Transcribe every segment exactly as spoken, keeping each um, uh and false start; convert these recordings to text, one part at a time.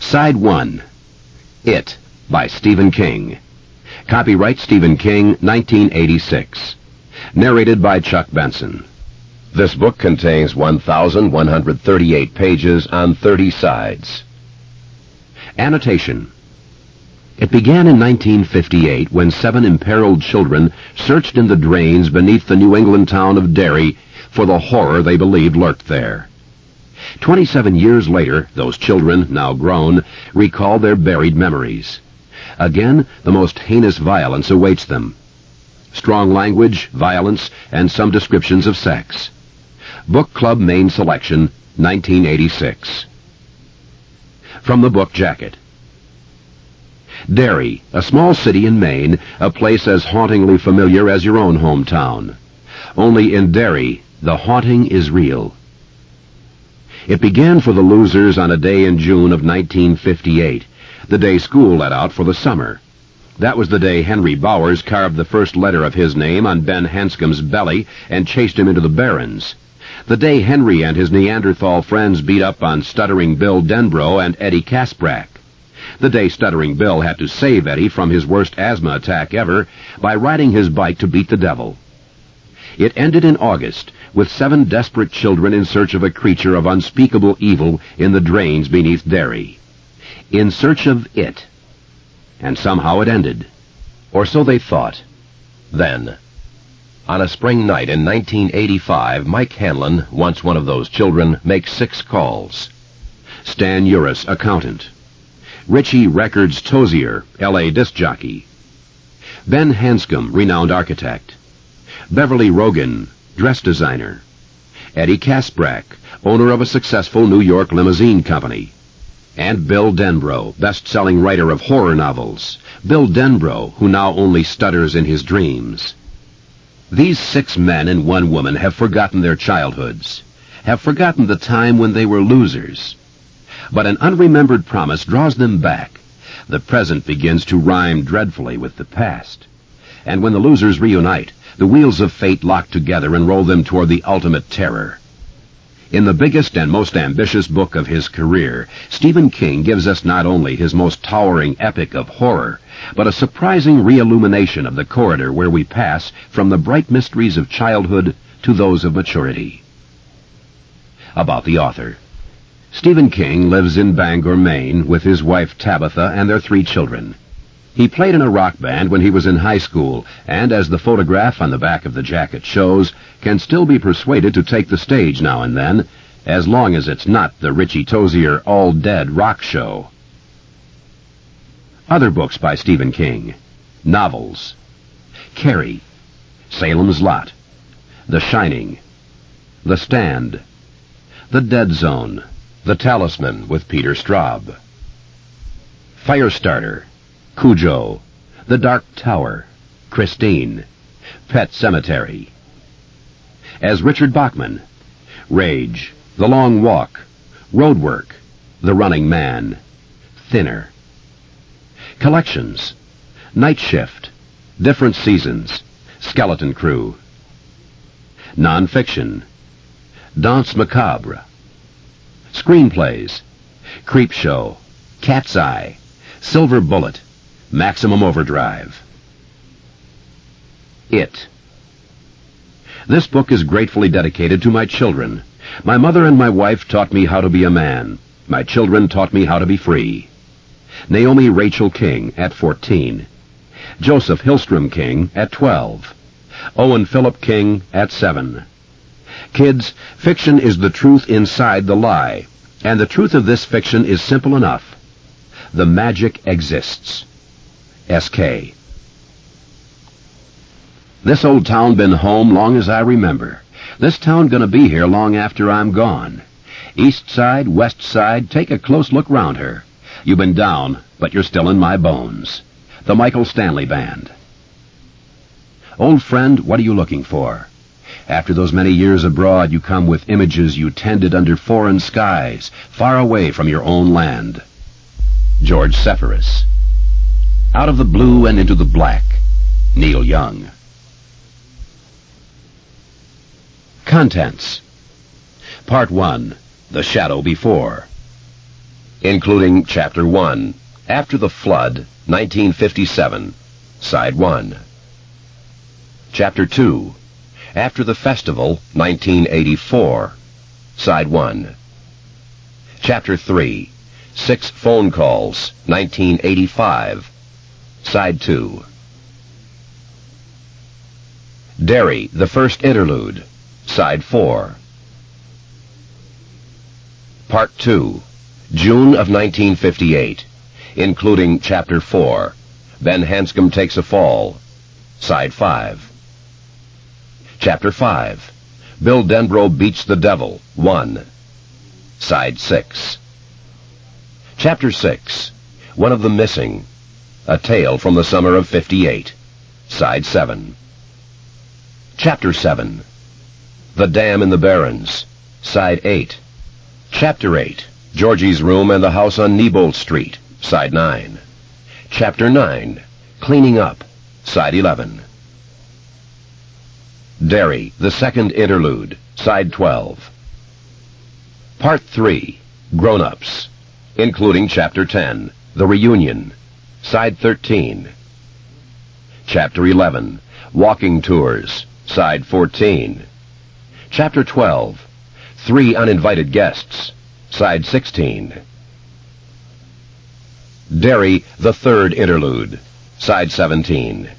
Side one. It, by Stephen King. Copyright Stephen King, nineteen eighty-six. Narrated by Chuck Benson. This book contains one thousand one hundred thirty-eight pages on thirty sides. Annotation. It began in nineteen fifty-eight when seven imperiled children searched in the drains beneath the New England town of Derry for the horror they believed lurked there. Twenty-seven years later, those children, now grown, recall their buried memories. Again, the most heinous violence awaits them. Strong language, violence, and some descriptions of sex. Book Club Main Selection, nineteen eighty-six. From the book jacket. Derry, a small city in Maine, a place as hauntingly familiar as your own hometown. Only in Derry, the haunting is real. It began for the losers on a day in June of nineteen fifty-eight, the day school let out for the summer. That was the day Henry Bowers carved the first letter of his name on Ben Hanscom's belly and chased him into the barrens. The day Henry and his Neanderthal friends beat up on Stuttering Bill Denbrough and Eddie Kasprak. The day Stuttering Bill had to save Eddie from his worst asthma attack ever by riding his bike to beat the devil. It ended in August, with seven desperate children in search of a creature of unspeakable evil in the drains beneath Derry. In search of it. And somehow it ended. Or so they thought. Then. On a spring night in nineteen eighty-five, Mike Hanlon, once one of those children, makes six calls. Stan Uris, accountant. Richie Records Tozier, L A disc jockey. Ben Hanscom, renowned architect. Beverly Rogan, dress designer. Eddie Kasprak, owner of a successful New York limousine company. And Bill Denbrough, best-selling writer of horror novels. Bill Denbrough, who now only stutters in his dreams. These six men and one woman have forgotten their childhoods, have forgotten the time when they were losers. But an unremembered promise draws them back. The present begins to rhyme dreadfully with the past. And when the losers reunite, the wheels of fate lock together and roll them toward the ultimate terror. In the biggest and most ambitious book of his career, Stephen King gives us not only his most towering epic of horror, but a surprising re-illumination of the corridor where we pass from the bright mysteries of childhood to those of maturity. About the author. Stephen King lives in Bangor, Maine, with his wife Tabitha and their three children. He played in a rock band when he was in high school, and as the photograph on the back of the jacket shows, can still be persuaded to take the stage now and then, as long as it's not the Richie Tozier all-dead rock show. Other books by Stephen King. Novels. Carrie. Salem's Lot. The Shining. The Stand. The Dead Zone. The Talisman with Peter Straub. Firestarter. Cujo, The Dark Tower, Christine, Pet Cemetery. As Richard Bachman, Rage, The Long Walk, Roadwork, The Running Man, Thinner. Collections, Night Shift, Different Seasons, Skeleton Crew. Nonfiction, Danse Macabre. Screenplays, Creepshow, Cat's Eye, Silver Bullet, Maximum Overdrive. It. This book is gratefully dedicated to my children. My mother and my wife taught me how to be a man. My children taught me how to be free. Naomi Rachel King at fourteen. Joseph Hillstrom King at twelve. Owen Philip King at seven. Kids, fiction is the truth inside the lie, and the truth of this fiction is simple enough. The magic exists. S K. This old town been home long as I remember. This town gonna be here long after I'm gone. East side, west side, take a close look round her. You've been down, but you're still in my bones. The Michael Stanley Band. Old friend, what are you looking for? After those many years abroad, you come with images you tended under foreign skies, far away from your own land. George Sepphoris. Out of the Blue and Into the Black, Neil Young. Contents. Part one, The Shadow Before. including Chapter one, After the Flood, nineteen fifty-seven, Side one. Chapter two, After the Festival, nineteen eighty-four, Side one. Chapter three, Six Phone Calls, nineteen eighty-five, Side two. Derry, the First Interlude, Side four. Part two, June of nineteen fifty-eight, including Chapter four, Ben Hanscom Takes a Fall, Side five. Chapter five, Bill Denbrough Beats the Devil, one, Side six. Chapter six, One of the Missing, A Tale from the Summer of fifty-eight, Side seven. Chapter seven, The Dam in the Barrens, Side eight. Chapter eight, Georgie's Room and the House on Neibolt Street, Side nine. Chapter nine, Cleaning Up, Side eleven. Derry, the Second Interlude, Side twelve. Part three, Grown-Ups, including Chapter ten, The Reunion, Side thirteen. Chapter eleven, Walking Tours, Side fourteen. Chapter twelve, Three Uninvited Guests, Side sixteen. Derry, the Third Interlude, Side seventeen.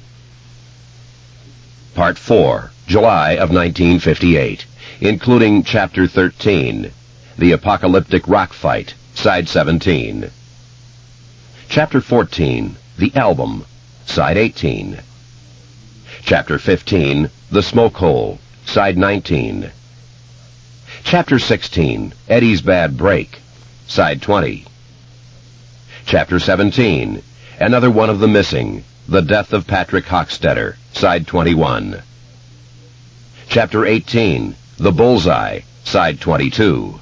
Part four, July of nineteen fifty-eight, including Chapter thirteen, The Apocalyptic Rock Fight, Side seventeen. Chapter fourteen, The Album, Side eighteen. Chapter fifteen, The Smoke Hole, Side nineteen. Chapter sixteen, Eddie's Bad Break, Side twenty. Chapter seventeen, Another One of the Missing, The Death of Patrick Hochstetter, Side twenty-one. Chapter eighteen, The Bullseye, Side twenty-two.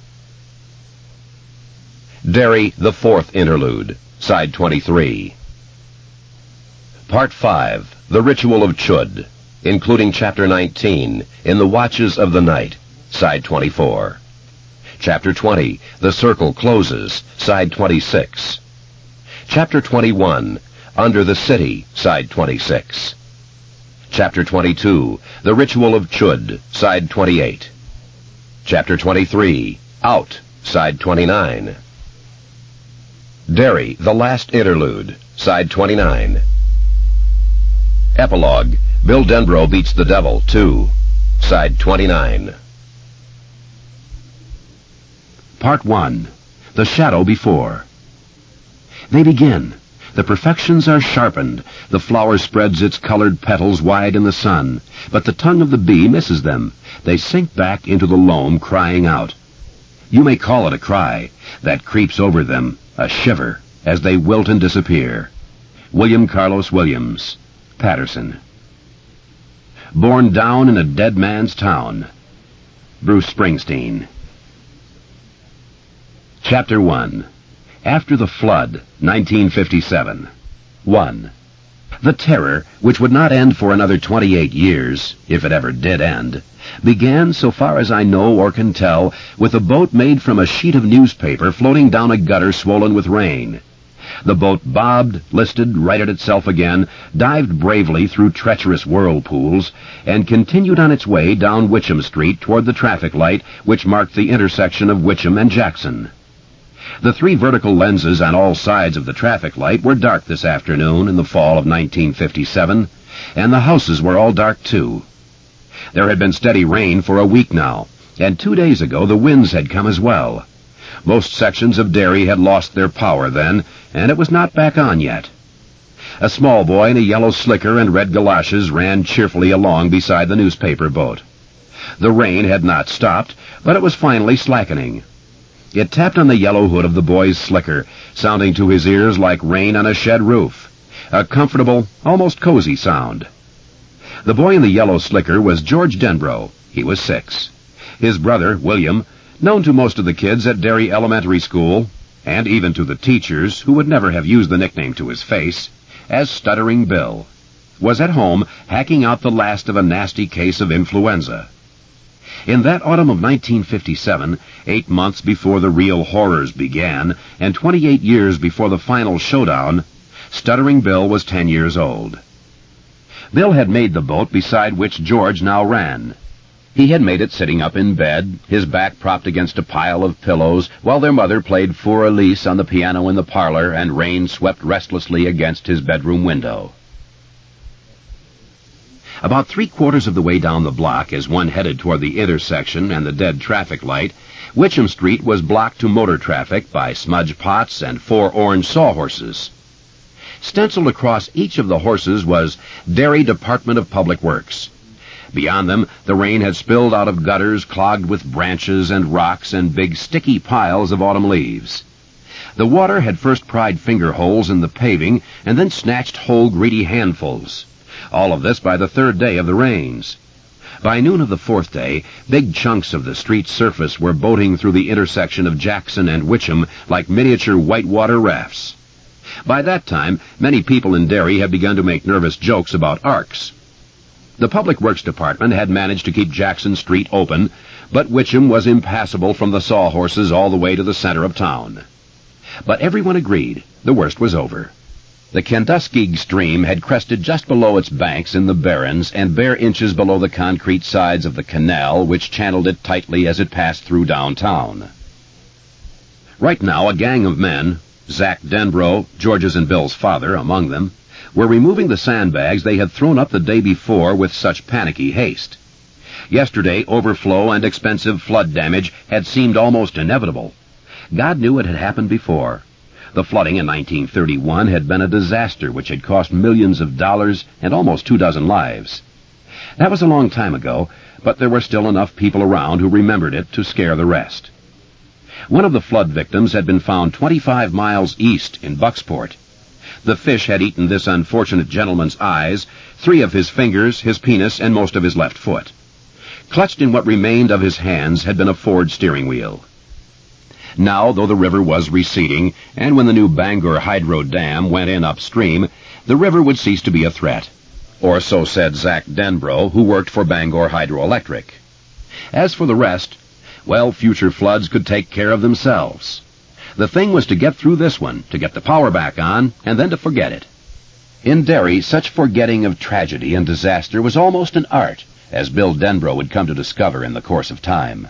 Derry, the Fourth Interlude, Side twenty-three. Part five, The Ritual of Chud, including Chapter nineteen, In the Watches of the Night, Side twenty-four. Chapter twenty, The Circle Closes, Side twenty-six. Chapter twenty-one, Under the City, Side twenty-six. Chapter twenty-two, The Ritual of Chud, Side twenty-eight. Chapter twenty-three, Out, Side twenty-nine. Derry, the Last Interlude, Side twenty-nine. Epilogue, Bill Denbrough Beats the Devil, two, Side twenty-nine. Part one, The Shadow Before. They begin. The perfections are sharpened. The flower spreads its colored petals wide in the sun, but the tongue of the bee misses them. They sink back into the loam, crying out. You may call it a cry that creeps over them, a shiver, as they wilt and disappear. William Carlos Williams, Patterson. Born down in a dead man's town, Bruce Springsteen. Chapter one, After the Flood, nineteen fifty-seven. one. The terror, which would not end for another twenty-eight years, if it ever did end, began, so far as I know or can tell, with a boat made from a sheet of newspaper floating down a gutter swollen with rain. The boat bobbed, listed, righted itself again, dived bravely through treacherous whirlpools, and continued on its way down Witcham Street toward the traffic light which marked the intersection of Witcham and Jackson. The three vertical lenses on all sides of the traffic light were dark this afternoon in the fall of nineteen fifty-seven, and the houses were all dark too. There had been steady rain for a week now, and two days ago the winds had come as well. Most sections of Derry had lost their power then, and it was not back on yet. A small boy in a yellow slicker and red galoshes ran cheerfully along beside the newspaper boat. The rain had not stopped, but it was finally slackening. It tapped on the yellow hood of the boy's slicker, sounding to his ears like rain on a shed roof, a comfortable, almost cozy sound. The boy in the yellow slicker was George Denbrough. He was six. His brother, William, known to most of the kids at Derry Elementary School, and even to the teachers, who would never have used the nickname to his face, as Stuttering Bill, was at home hacking out the last of a nasty case of influenza. In that autumn of nineteen fifty-seven, eight months before the real horrors began, and twenty-eight years before the final showdown, Stuttering Bill was ten years old. Bill had made the boat beside which George now ran. He had made it sitting up in bed, his back propped against a pile of pillows, while their mother played Für Elise on the piano in the parlor and rain swept restlessly against his bedroom window. About three-quarters of the way down the block, as one headed toward the intersection and the dead traffic light, Witcham Street was blocked to motor traffic by smudge pots and four orange sawhorses. Stenciled across each of the horses was Derry Department of Public Works. Beyond them, the rain had spilled out of gutters clogged with branches and rocks and big sticky piles of autumn leaves. The water had first pried finger holes in the paving and then snatched whole greedy handfuls. All of this by the third day of the rains. By noon of the fourth day, big chunks of the street surface were boating through the intersection of Jackson and Witcham like miniature whitewater rafts. By that time, many people in Derry had begun to make nervous jokes about arcs. The Public Works Department had managed to keep Jackson Street open, but Witcham was impassable from the sawhorses all the way to the center of town. But everyone agreed the worst was over. The Kenduskeag stream had crested just below its banks in the barrens and bare inches below the concrete sides of the canal which channeled it tightly as it passed through downtown. Right now, a gang of men, Zach Denbrough, George's and Bill's father among them, were removing the sandbags they had thrown up the day before with such panicky haste. Yesterday, overflow and expensive flood damage had seemed almost inevitable. God knew it had happened before. The flooding in nineteen thirty-one had been a disaster which had cost millions of dollars and almost two dozen lives. That was a long time ago, but there were still enough people around who remembered it to scare the rest. One of the flood victims had been found twenty-five miles east in Bucksport. The fish had eaten this unfortunate gentleman's eyes, three of his fingers, his penis, and most of his left foot. Clutched in what remained of his hands had been a Ford steering wheel. Now, though the river was receding, and when the new Bangor Hydro Dam went in upstream, the river would cease to be a threat. Or so said Zach Denbrough, who worked for Bangor Hydroelectric. As for the rest, well, future floods could take care of themselves. The thing was to get through this one, to get the power back on, and then to forget it. In Derry, such forgetting of tragedy and disaster was almost an art, as Bill Denbrough would come to discover in the course of time.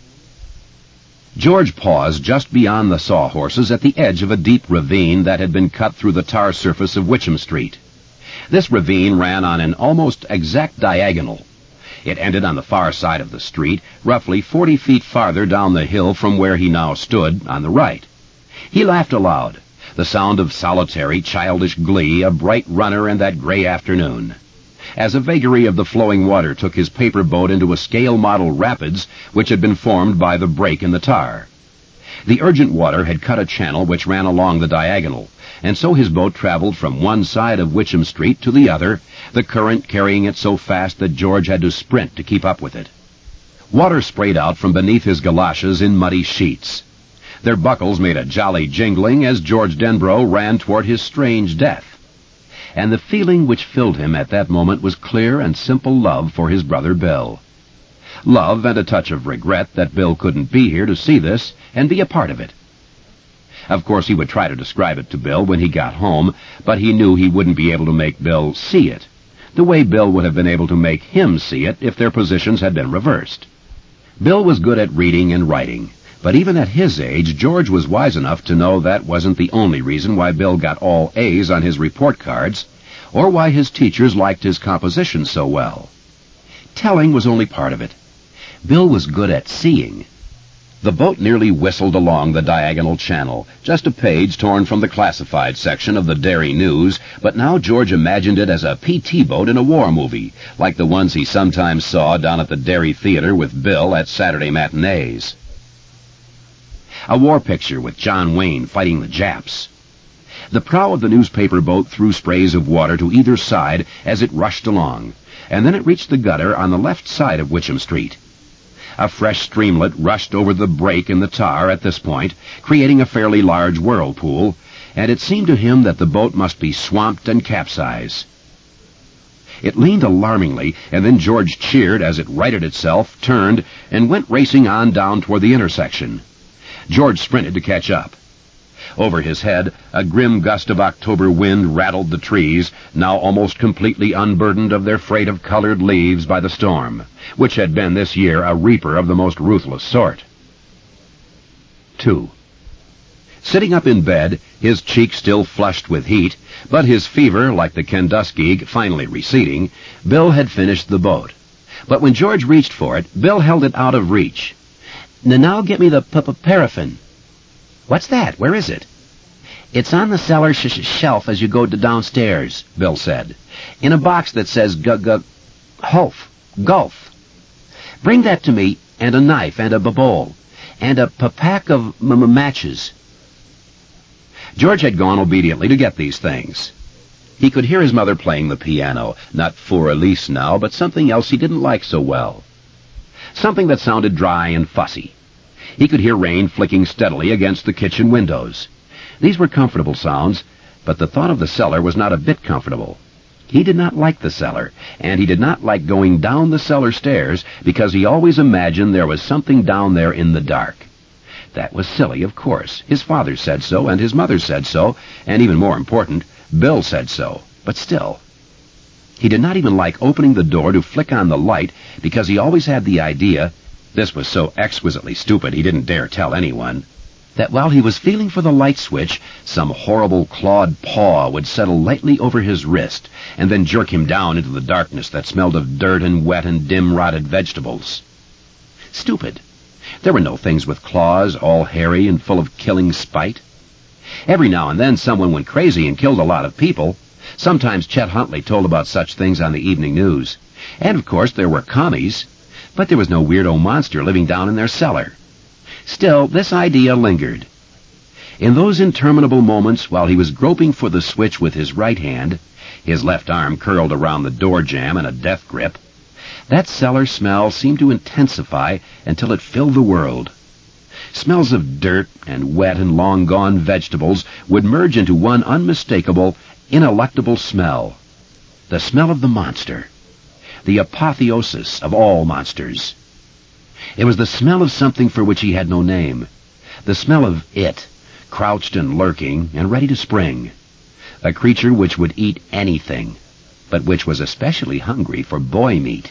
George paused just beyond the sawhorses at the edge of a deep ravine that had been cut through the tar surface of Witcham Street. This ravine ran on an almost exact diagonal. It ended on the far side of the street, roughly forty feet farther down the hill from where he now stood, on the right. He laughed aloud, the sound of solitary, childish glee, a bright runner in that gray afternoon, as a vagary of the flowing water took his paper boat into a scale model rapids which had been formed by the break in the tar. The urgent water had cut a channel which ran along the diagonal, and so his boat traveled from one side of Witcham Street to the other, the current carrying it so fast that George had to sprint to keep up with it. Water sprayed out from beneath his galoshes in muddy sheets. Their buckles made a jolly jingling as George Denbrough ran toward his strange death. And the feeling which filled him at that moment was clear and simple love for his brother Bill. Love and a touch of regret that Bill couldn't be here to see this and be a part of it. Of course, he would try to describe it to Bill when he got home, but he knew he wouldn't be able to make Bill see it, the way Bill would have been able to make him see it if their positions had been reversed. Bill was good at reading and writing, but even at his age, George was wise enough to know that wasn't the only reason why Bill got all A's on his report cards, or why his teachers liked his composition so well. Telling was only part of it. Bill was good at seeing. The boat nearly whistled along the diagonal channel, just a page torn from the classified section of the Derry News, but now George imagined it as a P T boat in a war movie, like the ones he sometimes saw down at the Derry Theater with Bill at Saturday matinees. A war picture with John Wayne fighting the Japs. The prow of the newspaper boat threw sprays of water to either side as it rushed along, and then it reached the gutter on the left side of Witcham Street. A fresh streamlet rushed over the break in the tar at this point, creating a fairly large whirlpool, and it seemed to him that the boat must be swamped and capsized. It leaned alarmingly, and then George cheered as it righted itself, turned, and went racing on down toward the intersection. George sprinted to catch up. Over his head, a grim gust of October wind rattled the trees, now almost completely unburdened of their freight of colored leaves by the storm, which had been this year a reaper of the most ruthless sort. Two. Sitting up in bed, his cheek still flushed with heat, but his fever, like the Kenduskeag, finally receding, Bill had finished the boat. But when George reached for it, Bill held it out of reach. "Now get me the p-p-paraffin." "What's that? Where is it?" "It's on the cellar sh- sh- shelf as you go to downstairs," Bill said, "in a box that says g-g- Hulf, Gulf. Bring that to me, and a knife, and a b-bowl, and a p-pack of m- matches." George had gone obediently to get these things. He could hear his mother playing the piano, not for Elise now, but something else he didn't like so well. Something that sounded dry and fussy. He could hear rain flicking steadily against the kitchen windows. These were comfortable sounds, but the thought of the cellar was not a bit comfortable. He did not like the cellar, and he did not like going down the cellar stairs because he always imagined there was something down there in the dark. That was silly, of course. His father said so, and his mother said so, and even more important, Bill said so. But still, he did not even like opening the door to flick on the light because he always had the idea, this was so exquisitely stupid he didn't dare tell anyone, that while he was feeling for the light switch, some horrible clawed paw would settle lightly over his wrist and then jerk him down into the darkness that smelled of dirt and wet and dim-rotted vegetables. Stupid. There were no things with claws, all hairy and full of killing spite. Every now and then someone went crazy and killed a lot of people. Sometimes Chet Huntley told about such things on the evening news. And, of course, there were commies, but there was no weirdo monster living down in their cellar. Still, this idea lingered. In those interminable moments while he was groping for the switch with his right hand, his left arm curled around the door jamb in a death grip, that cellar smell seemed to intensify until it filled the world. Smells of dirt and wet and long-gone vegetables would merge into one unmistakable, ineluctable smell. The smell of the monster. The apotheosis of all monsters. It was the smell of something for which he had no name. The smell of it, crouched and lurking and ready to spring. A creature which would eat anything, but which was especially hungry for boy meat.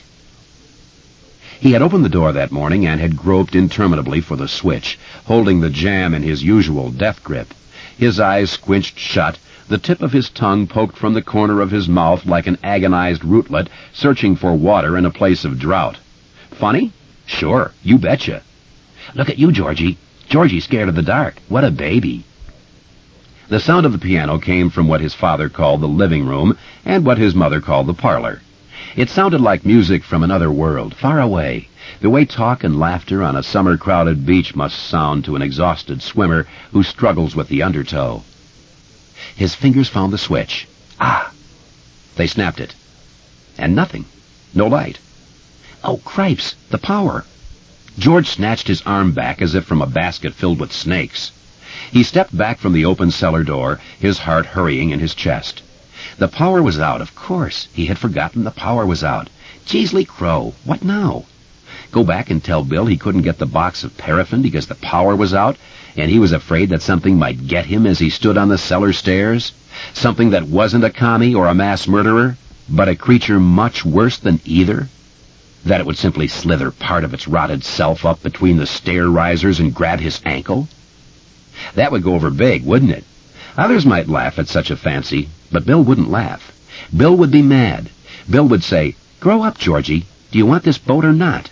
He had opened the door that morning and had groped interminably for the switch, holding the jam in his usual death grip, his eyes squinched shut, the tip of his tongue poked from the corner of his mouth like an agonized rootlet searching for water in a place of drought. Funny? Sure, you betcha. Look at you, Georgie. Georgie's scared of the dark. What a baby. The sound of the piano came from what his father called the living room and what his mother called the parlor. It sounded like music from another world, far away, the way talk and laughter on a summer-crowded beach must sound to an exhausted swimmer who struggles with the undertow. His fingers found the switch. Ah! They snapped it. And nothing. No light. Oh, cripes! The power! George snatched his arm back as if from a basket filled with snakes. He stepped back from the open cellar door, his heart hurrying in his chest. The power was out, of course. He had forgotten the power was out. Jeezely Crow, what now? Go back and tell Bill he couldn't get the box of paraffin because the power was out, and he was afraid that something might get him as he stood on the cellar stairs? Something that wasn't a commie or a mass murderer, but a creature much worse than either? That it would simply slither part of its rotted self up between the stair risers and grab his ankle? That would go over big, wouldn't it? Others might laugh at such a fancy, but Bill wouldn't laugh. Bill would be mad. Bill would say, "Grow up, Georgie. Do you want this boat or not?"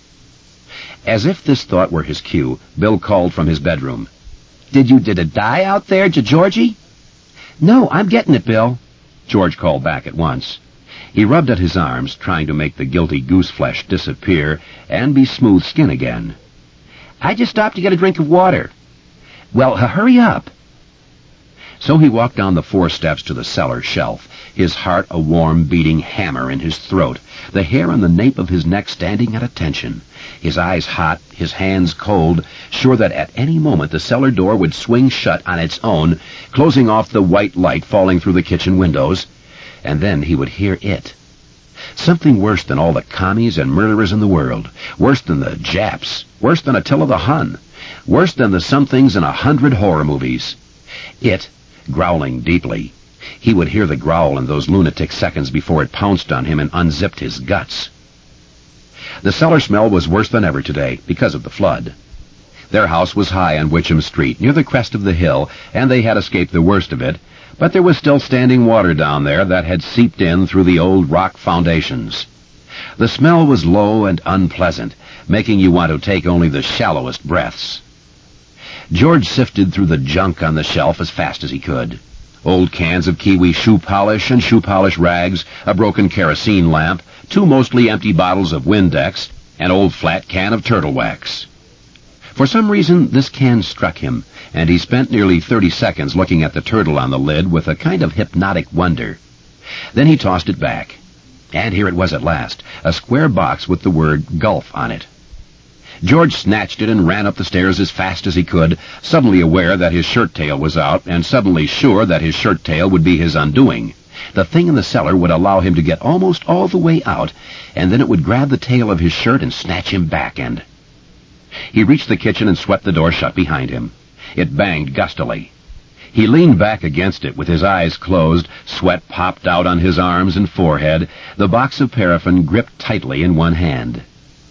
As if this thought were his cue, Bill called from his bedroom. "Did you did it die out there, Georgie?" "No, I'm getting it, Bill," George called back at once. He rubbed at his arms, trying to make the guilty goose flesh disappear and be smooth skin again. "I just stopped to get a drink of water." "Well, h- hurry up." So he walked down the four steps to the cellar shelf, his heart a warm, beating hammer in his throat, the hair on the nape of his neck standing at attention, his eyes hot, his hands cold, sure that at any moment the cellar door would swing shut on its own, closing off the white light falling through the kitchen windows, and then he would hear it, Something worse than all the commies and murderers in the world. Worse than the Japs. Worse than Attila the Hun. Worse than the somethings in a hundred horror movies. It, growling deeply. He would hear the growl in those lunatic seconds before it pounced on him and unzipped his guts. The cellar smell was worse than ever today, because of the flood. Their house was high on Witcham Street, near the crest of the hill, and they had escaped the worst of it, but there was still standing water down there that had seeped in through the old rock foundations. The smell was low and unpleasant, making you want to take only the shallowest breaths. George sifted through the junk on the shelf as fast as he could. Old cans of Kiwi shoe polish and shoe polish rags, a broken kerosene lamp, two mostly empty bottles of Windex, an old flat can of turtle wax. For some reason, this can struck him, and he spent nearly thirty seconds looking at the turtle on the lid with a kind of hypnotic wonder. Then he tossed it back. And here it was at last, a square box with the word Gulf on it. George snatched it and ran up the stairs as fast as he could, suddenly aware that his shirt tail was out, and suddenly sure that his shirt tail would be his undoing. The thing in the cellar would allow him to get almost all the way out, and then it would grab the tail of his shirt and snatch him back, and... He reached the kitchen and swept the door shut behind him. It banged gustily. He leaned back against it with his eyes closed, sweat popped out on his arms and forehead, the box of paraffin gripped tightly in one hand.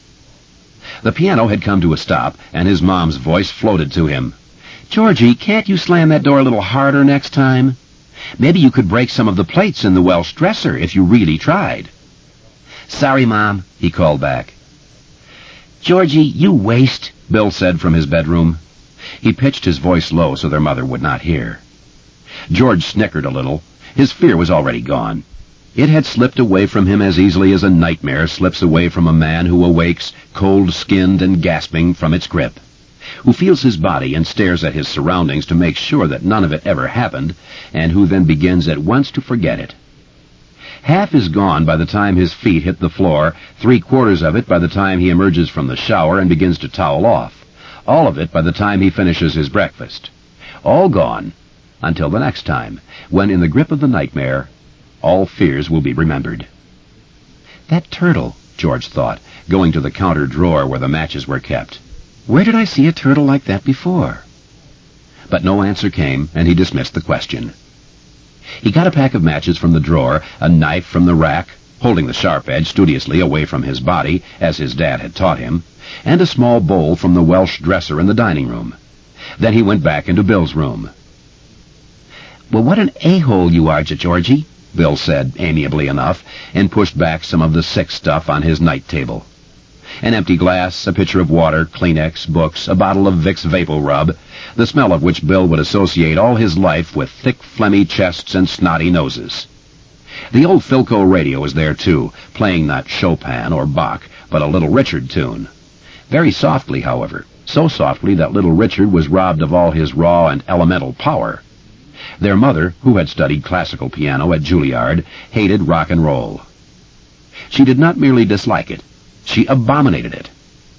The piano had come to a stop, and his mom's voice floated to him. "Georgie, can't you slam that door a little harder next time? Maybe you could break some of the plates in the Welsh dresser if you really tried." "Sorry, Mom," he called back. "Georgie, you waste," Bill said from his bedroom. He pitched his voice low so their mother would not hear. George snickered a little. His fear was already gone. It had slipped away from him as easily as a nightmare slips away from a man who awakes, cold-skinned and gasping from its grip, who feels his body and stares at his surroundings to make sure that none of it ever happened, and who then begins at once to forget it. Half is gone by the time his feet hit the floor, three-quarters of it by the time he emerges from the shower and begins to towel off, all of it by the time he finishes his breakfast. All gone until the next time, when in the grip of the nightmare, all fears will be remembered. That turtle, George thought, going to the counter drawer where the matches were kept. Where did I see a turtle like that before? But no answer came, and he dismissed the question. He got a pack of matches from the drawer, a knife from the rack, holding the sharp edge studiously away from his body, as his dad had taught him, and a small bowl from the Welsh dresser in the dining room. Then he went back into Bill's room. "Well, what an a-hole you are, Georgie," Bill said, amiably enough, and pushed back some of the sick stuff on his night table. An empty glass, a pitcher of water, Kleenex, books, a bottle of Vicks Vapor Rub, the smell of which Bill would associate all his life with thick, phlegmy chests and snotty noses. The old Philco radio was there, too, playing not Chopin or Bach, but a Little Richard tune. Very softly, however, so softly that Little Richard was robbed of all his raw and elemental power. Their mother, who had studied classical piano at Juilliard, hated rock and roll. She did not merely dislike it. She abominated it.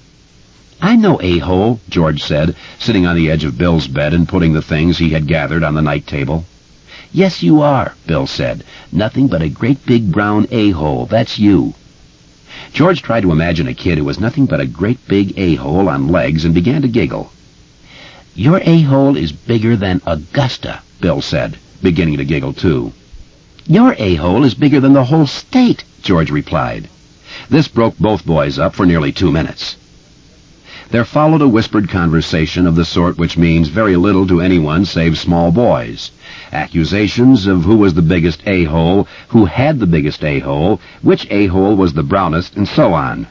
"I'm no a-hole," George said, sitting on the edge of Bill's bed and putting the things he had gathered on the night table. "Yes, you are," Bill said. "Nothing but a great big brown a-hole, that's you." George tried to imagine a kid who was nothing but a great big a-hole on legs and began to giggle. "Your a-hole is bigger than Augusta," Bill said, beginning to giggle too. "Your a-hole is bigger than the whole state," George replied. This broke both boys up for nearly two minutes. There followed a whispered conversation of the sort which means very little to anyone save small boys. Accusations of who was the biggest a-hole, who had the biggest a-hole, which a-hole was the brownest, and so on.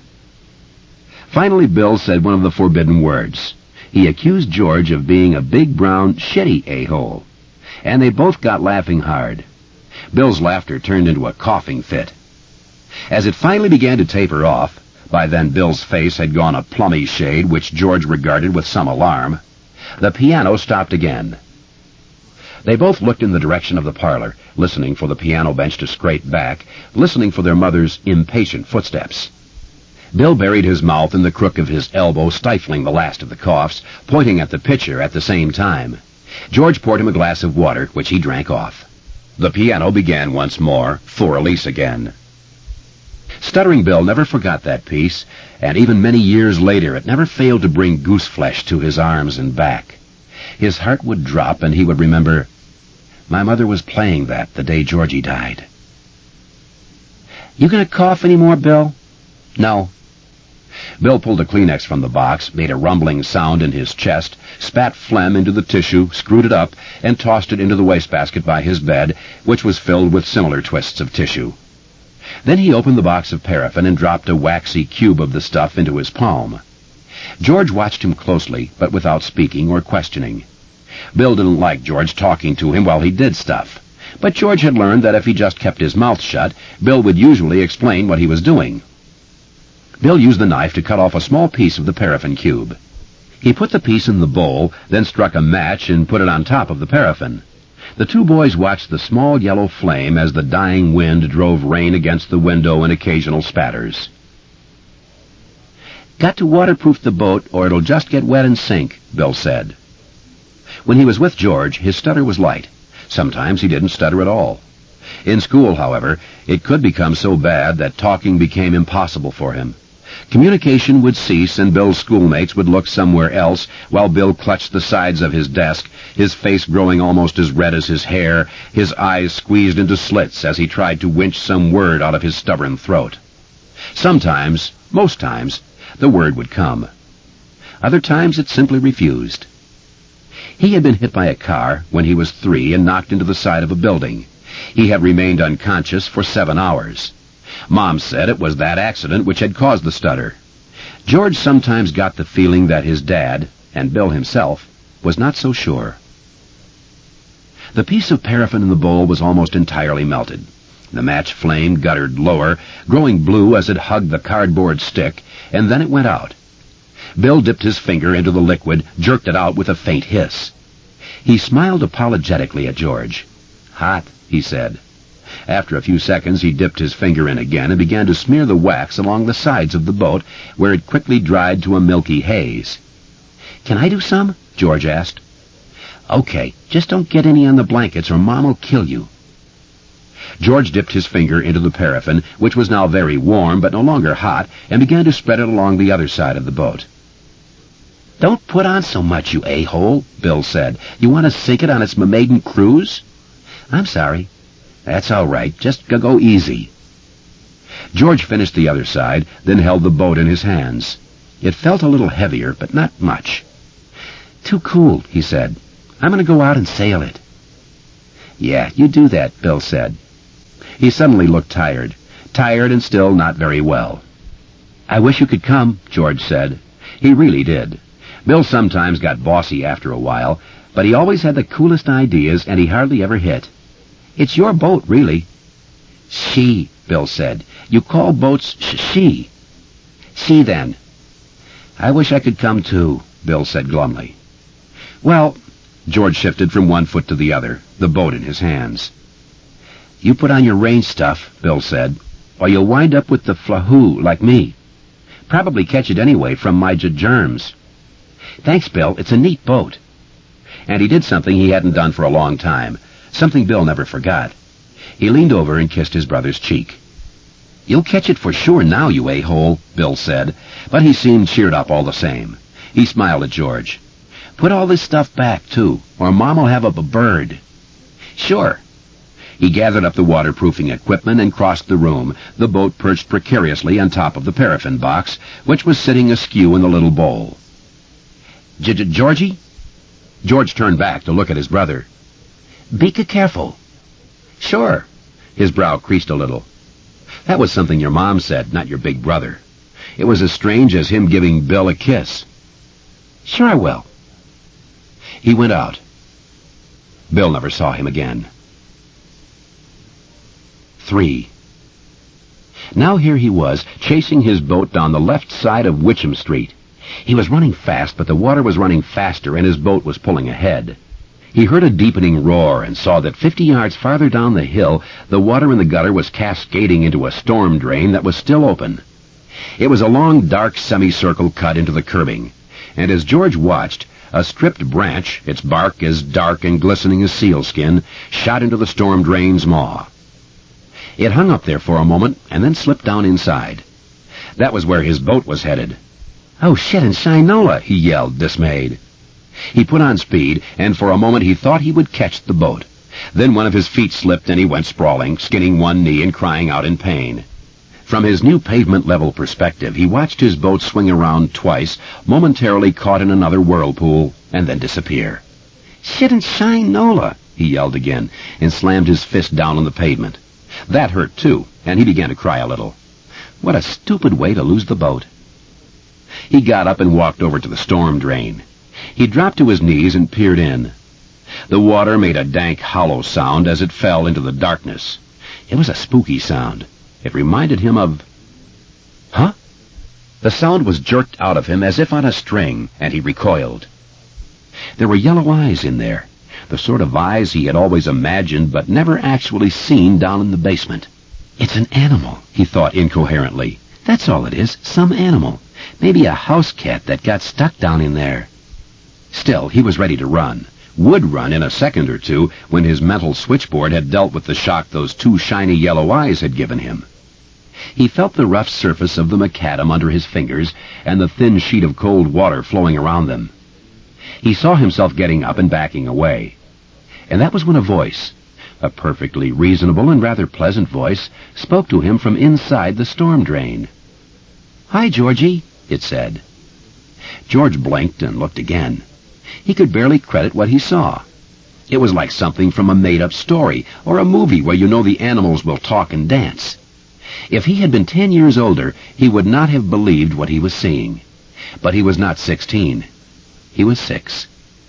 Finally, Bill said one of the forbidden words. He accused George of being a big, brown, shitty a-hole. And they both got laughing hard. Bill's laughter turned into a coughing fit. As it finally began to taper off, by then Bill's face had gone a plummy shade which George regarded with some alarm, the piano stopped again. They both looked in the direction of the parlor, listening for the piano bench to scrape back, listening for their mother's impatient footsteps. Bill buried his mouth in the crook of his elbow, stifling the last of the coughs, pointing at the pitcher at the same time. George poured him a glass of water, which he drank off. The piano began once more, for Elise again. Stuttering Bill never forgot that piece, and even many years later it never failed to bring goose flesh to his arms and back. His heart would drop and he would remember, "My mother was playing that the day Georgie died." "You gonna cough any more, Bill?" "No." Bill pulled a Kleenex from the box, made a rumbling sound in his chest, spat phlegm into the tissue, screwed it up, and tossed it into the wastebasket by his bed, which was filled with similar twists of tissue. Then he opened the box of paraffin and dropped a waxy cube of the stuff into his palm. George watched him closely, but without speaking or questioning. Bill didn't like George talking to him while he did stuff, but George had learned that if he just kept his mouth shut, Bill would usually explain what he was doing. Bill used the knife to cut off a small piece of the paraffin cube. He put the piece in the bowl, then struck a match and put it on top of the paraffin. The two boys watched the small yellow flame as the dying wind drove rain against the window and occasional spatters. "Got to waterproof the boat or it'll just get wet and sink," Bill said. When he was with George, his stutter was light. Sometimes he didn't stutter at all. In school, however, it could become so bad that talking became impossible for him. Communication would cease and Bill's schoolmates would look somewhere else while Bill clutched the sides of his desk, his face growing almost as red as his hair, his eyes squeezed into slits as he tried to winch some word out of his stubborn throat. Sometimes, most times, the word would come. Other times it simply refused. He had been hit by a car when he was three and knocked into the side of a building. He had remained unconscious for seven hours. Mom said it was that accident which had caused the stutter. George sometimes got the feeling that his dad, and Bill himself, was not so sure. The piece of paraffin in the bowl was almost entirely melted. The match flame guttered lower, growing blue as it hugged the cardboard stick, and then it went out. Bill dipped his finger into the liquid, jerked it out with a faint hiss. He smiled apologetically at George. "Hot," he said. After a few seconds, he dipped his finger in again and began to smear the wax along the sides of the boat, where it quickly dried to a milky haze. "Can I do some?" George asked. "Okay, just don't get any on the blankets or Mom'll kill you." George dipped his finger into the paraffin, which was now very warm but no longer hot, and began to spread it along the other side of the boat. "Don't put on so much, you a-hole," Bill said. "You want to sink it on its maiden cruise?" "I'm sorry." "That's all right. Just go easy." George finished the other side, then held the boat in his hands. It felt a little heavier, but not much. "Too cool," he said. "I'm going to go out and sail it." "Yeah, you do that," Bill said. He suddenly looked tired, tired and still not very well. "I wish you could come," George said. He really did. Bill sometimes got bossy after a while, but he always had the coolest ideas and he hardly ever hit. "It's your boat, really." "She," Bill said. "You call boats sh- she." "She, then." "I wish I could come, too," Bill said glumly. "Well," George shifted from one foot to the other, the boat in his hands. "You put on your rain stuff," Bill said, "or you'll wind up with the flahoo like me. Probably catch it anyway from my j- germs." "Thanks, Bill. It's a neat boat." And he did something he hadn't done for a long time, something Bill never forgot. He leaned over and kissed his brother's cheek. "You'll catch it for sure now, you a-hole," Bill said, but he seemed cheered up all the same. He smiled at George. "Put all this stuff back, too, or Mom'll have a b- bird." "Sure." He gathered up the waterproofing equipment and crossed the room, the boat perched precariously on top of the paraffin box, which was sitting askew in the little bowl. J- J- Georgie? George turned back to look at his brother. "Be careful." "Sure." His brow creased a little. That was something your mom said, not your big brother. It was as strange as him giving Bill a kiss. "Sure I will." He went out. Bill never saw him again. Three. Now here he was, chasing his boat down the left side of Witcham Street. He was running fast, but the water was running faster, and his boat was pulling ahead. He heard a deepening roar and saw that fifty yards farther down the hill, the water in the gutter was cascading into a storm drain that was still open. It was a long, dark semicircle cut into the curbing, and as George watched, a stripped branch, its bark as dark and glistening as sealskin, shot into the storm drain's maw. It hung up there for a moment and then slipped down inside. That was where his boat was headed. "Oh, shit and shinola!" he yelled, dismayed. He put on speed, and for a moment he thought he would catch the boat. Then one of his feet slipped and he went sprawling, skinning one knee and crying out in pain. From his new pavement-level perspective, he watched his boat swing around twice, momentarily caught in another whirlpool, and then disappear. "Shit and shinola!" he yelled again, and slammed his fist down on the pavement. That hurt, too, and he began to cry a little. What a stupid way to lose the boat. He got up and walked over to the storm drain. He dropped to his knees and peered in. The water made a dank, hollow sound as it fell into the darkness. It was a spooky sound. It reminded him of... Huh? The sound was jerked out of him as if on a string, and he recoiled. There were yellow eyes in there, the sort of eyes he had always imagined but never actually seen down in the basement. "It's an animal," he thought incoherently. "That's all it is, some animal. Maybe a house cat that got stuck down in there." Still, he was ready to run. Would run in a second or two when his mental switchboard had dealt with the shock those two shiny yellow eyes had given him. He felt the rough surface of the macadam under his fingers and the thin sheet of cold water flowing around them. He saw himself getting up and backing away. And that was when a voice, a perfectly reasonable and rather pleasant voice, spoke to him from inside the storm drain. "Hi, Georgie," it said. George blinked and looked again. He could barely credit what he saw. It was like something from a made-up story, or a movie where you know the animals will talk and dance. If he had been ten years older, he would not have believed what he was seeing. But he was not sixteen. He was six.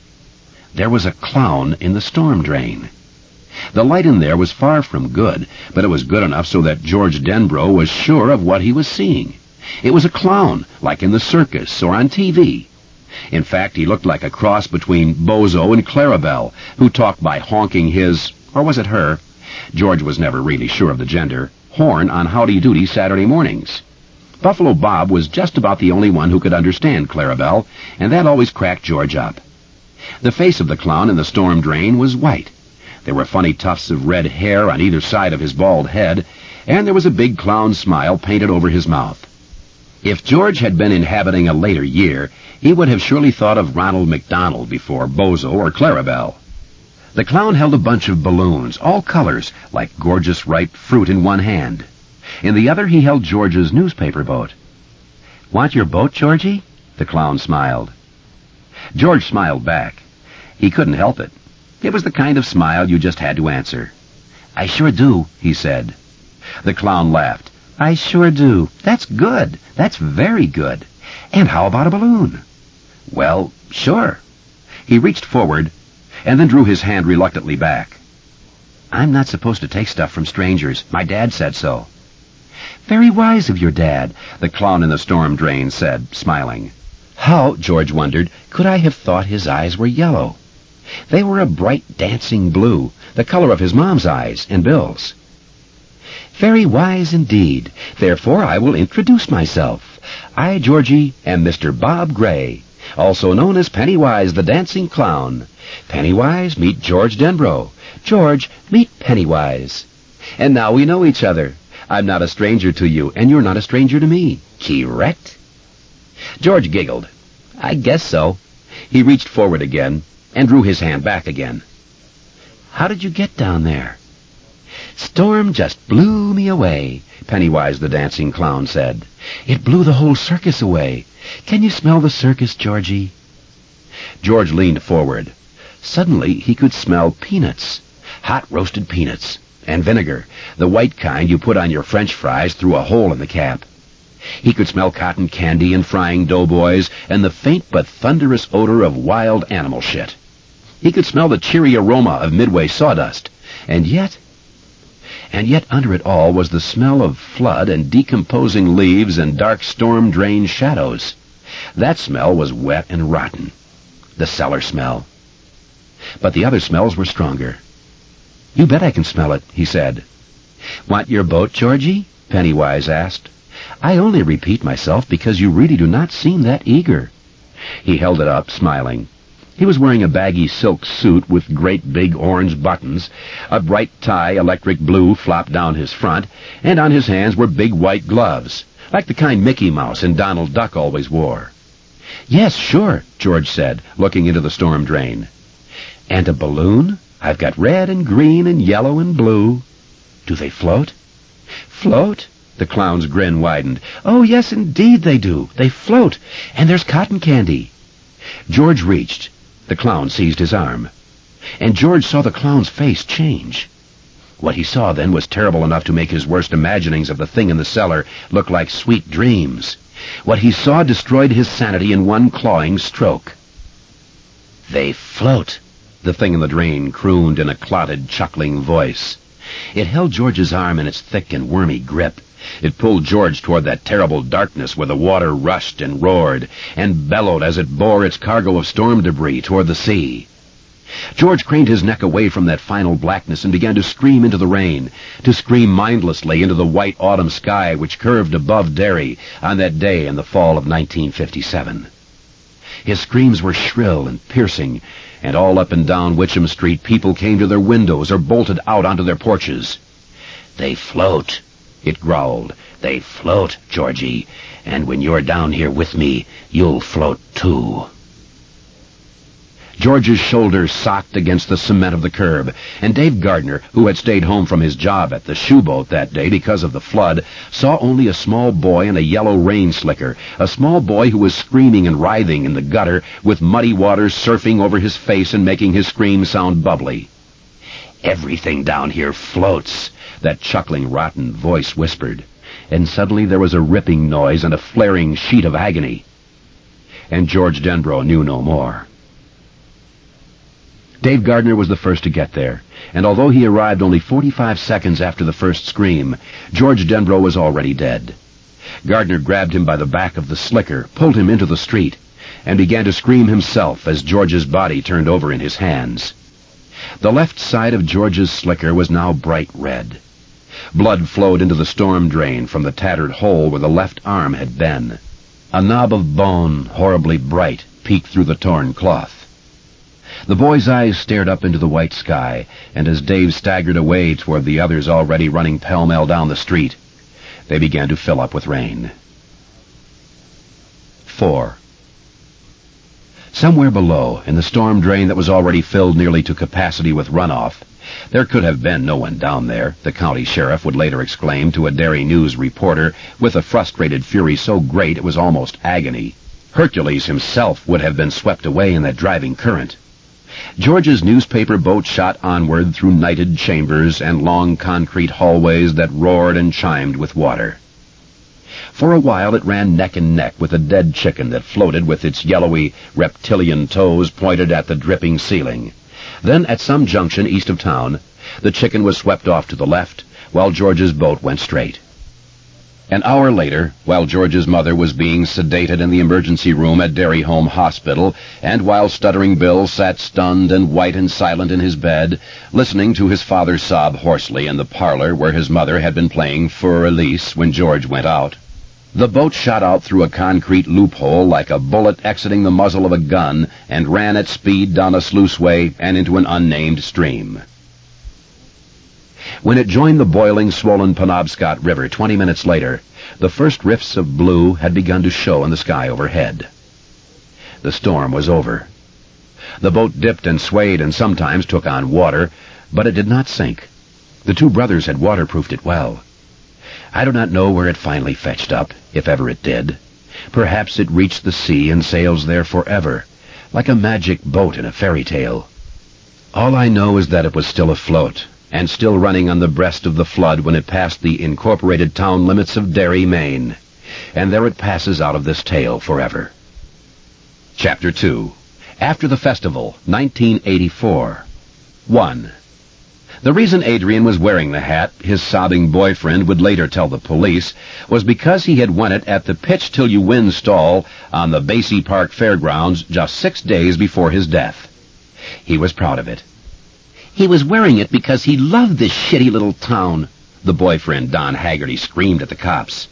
There was a clown in the storm drain. The light in there was far from good, but it was good enough so that George Denbrough was sure of what he was seeing. It was a clown, like in the circus or on T V. In fact, he looked like a cross between Bozo and Clarabelle, who talked by honking his, or was it her? George was never really sure of the gender, horn on Howdy Doody Saturday mornings. Buffalo Bob was just about the only one who could understand Clarabelle, and that always cracked George up. The face of the clown in the storm drain was white. There were funny tufts of red hair on either side of his bald head, and there was a big clown smile painted over his mouth. If George had been inhabiting a later year, he would have surely thought of Ronald McDonald before Bozo or Clarabelle. The clown held a bunch of balloons, all colors, like gorgeous ripe fruit in one hand. In the other he held George's newspaper boat. "Want your boat, Georgie?" The clown smiled. George smiled back. He couldn't help it. It was the kind of smile you just had to answer. "I sure do," he said. The clown laughed. "I sure do. That's good. That's very good. And how about a balloon?" "Well, sure." He reached forward and then drew his hand reluctantly back. "I'm not supposed to take stuff from strangers. My dad said so." "Very wise of your dad," the clown in the storm drain said, smiling. How, George wondered, could I have thought his eyes were yellow? They were a bright dancing blue, the color of his mom's eyes and Bill's. "Very wise indeed. Therefore I will introduce myself. I, Georgie, am Mister Bob Gray, also known as Pennywise the Dancing Clown. Pennywise, meet George Denbrough. George, meet Pennywise. And now we know each other. I'm not a stranger to you, and you're not a stranger to me. Correct?" George giggled. "I guess so." He reached forward again and drew his hand back again. "How did you get down there?" "Storm just blew me away," Pennywise the Dancing Clown said. "It blew the whole circus away. Can you smell the circus, Georgie?" George leaned forward. Suddenly he could smell peanuts, hot roasted peanuts, and vinegar, the white kind you put on your French fries through a hole in the cap. He could smell cotton candy and frying doughboys and the faint but thunderous odor of wild animal shit. He could smell the cheery aroma of Midway sawdust, and yet... And yet under it all was the smell of flood and decomposing leaves and dark storm-drained shadows. That smell was wet and rotten. The cellar smell. But the other smells were stronger. "You bet I can smell it," he said. "Want your boat, Georgie?" Pennywise asked. "I only repeat myself because you really do not seem that eager." He held it up, smiling. He was wearing a baggy silk suit with great big orange buttons, a bright tie, electric blue, flopped down his front, and on his hands were big white gloves, like the kind Mickey Mouse and Donald Duck always wore. "Yes, sure," George said, looking into the storm drain. "And a balloon? I've got red and green and yellow and blue." "Do they float?" "Float?" The clown's grin widened. "Oh, yes, indeed they do. They float. And there's cotton candy." George reached. The clown seized his arm. And George saw the clown's face change. What he saw then was terrible enough to make his worst imaginings of the thing in the cellar look like sweet dreams. What he saw destroyed his sanity in one clawing stroke. "They float," the thing in the drain crooned in a clotted, chuckling voice. It held George's arm in its thick and wormy grip. It pulled George toward that terrible darkness where the water rushed and roared and bellowed as it bore its cargo of storm debris toward the sea. George craned his neck away from that final blackness and began to scream into the rain, to scream mindlessly into the white autumn sky which curved above Derry on that day in the fall of nineteen fifty-seven. His screams were shrill and piercing, and all up and down Witcham Street people came to their windows or bolted out onto their porches. "They float," it growled. "They float, Georgie, and when you're down here with me, you'll float too." George's shoulders socked against the cement of the curb, and Dave Gardner, who had stayed home from his job at the shoe boat that day because of the flood, saw only a small boy in a yellow rain slicker, a small boy who was screaming and writhing in the gutter with muddy water surfing over his face and making his scream sound bubbly. "Everything down here floats," that chuckling, rotten voice whispered, and suddenly there was a ripping noise and a flaring sheet of agony. And George Denbrough knew no more. Dave Gardner was the first to get there, and although he arrived only forty-five seconds after the first scream, George Denbrough was already dead. Gardner grabbed him by the back of the slicker, pulled him into the street, and began to scream himself as George's body turned over in his hands. The left side of George's slicker was now bright red. Blood flowed into the storm drain from the tattered hole where the left arm had been. A knob of bone, horribly bright, peeked through the torn cloth. The boy's eyes stared up into the white sky, and as Dave staggered away toward the others already running pell-mell down the street, they began to fill up with rain. Four. Somewhere below, in the storm drain that was already filled nearly to capacity with runoff, there could have been no one down there, the county sheriff would later exclaim to a Derry News reporter with a frustrated fury so great it was almost agony. Hercules himself would have been swept away in that driving current. George's newspaper boat shot onward through nighted chambers and long concrete hallways that roared and chimed with water. For a while it ran neck and neck with a dead chicken that floated with its yellowy, reptilian toes pointed at the dripping ceiling. Then, at some junction east of town, the chicken was swept off to the left, while George's boat went straight. An hour later, while George's mother was being sedated in the emergency room at Derry Home Hospital, and while stuttering Bill sat stunned and white and silent in his bed, listening to his father sob hoarsely in the parlor where his mother had been playing Fur Elise when George went out, the boat shot out through a concrete loophole like a bullet exiting the muzzle of a gun and ran at speed down a sluiceway and into an unnamed stream. When it joined the boiling, swollen Penobscot River twenty minutes later, the first rifts of blue had begun to show in the sky overhead. The storm was over. The boat dipped and swayed and sometimes took on water, but it did not sink. The two brothers had waterproofed it well. I do not know where it finally fetched up, if ever it did. Perhaps it reached the sea and sails there forever, like a magic boat in a fairy tale. All I know is that it was still afloat, and still running on the breast of the flood when it passed the incorporated town limits of Derry, Maine. And there it passes out of this tale forever. Chapter two. After the Festival, nineteen eighty-four. One. The reason Adrian was wearing the hat, his sobbing boyfriend would later tell the police, was because he had won it at the Pitch Till You Win stall on the Basie Park Fairgrounds just six days before his death. He was proud of it. He was wearing it because he loved this shitty little town, the boyfriend, Don Haggerty, screamed at the cops.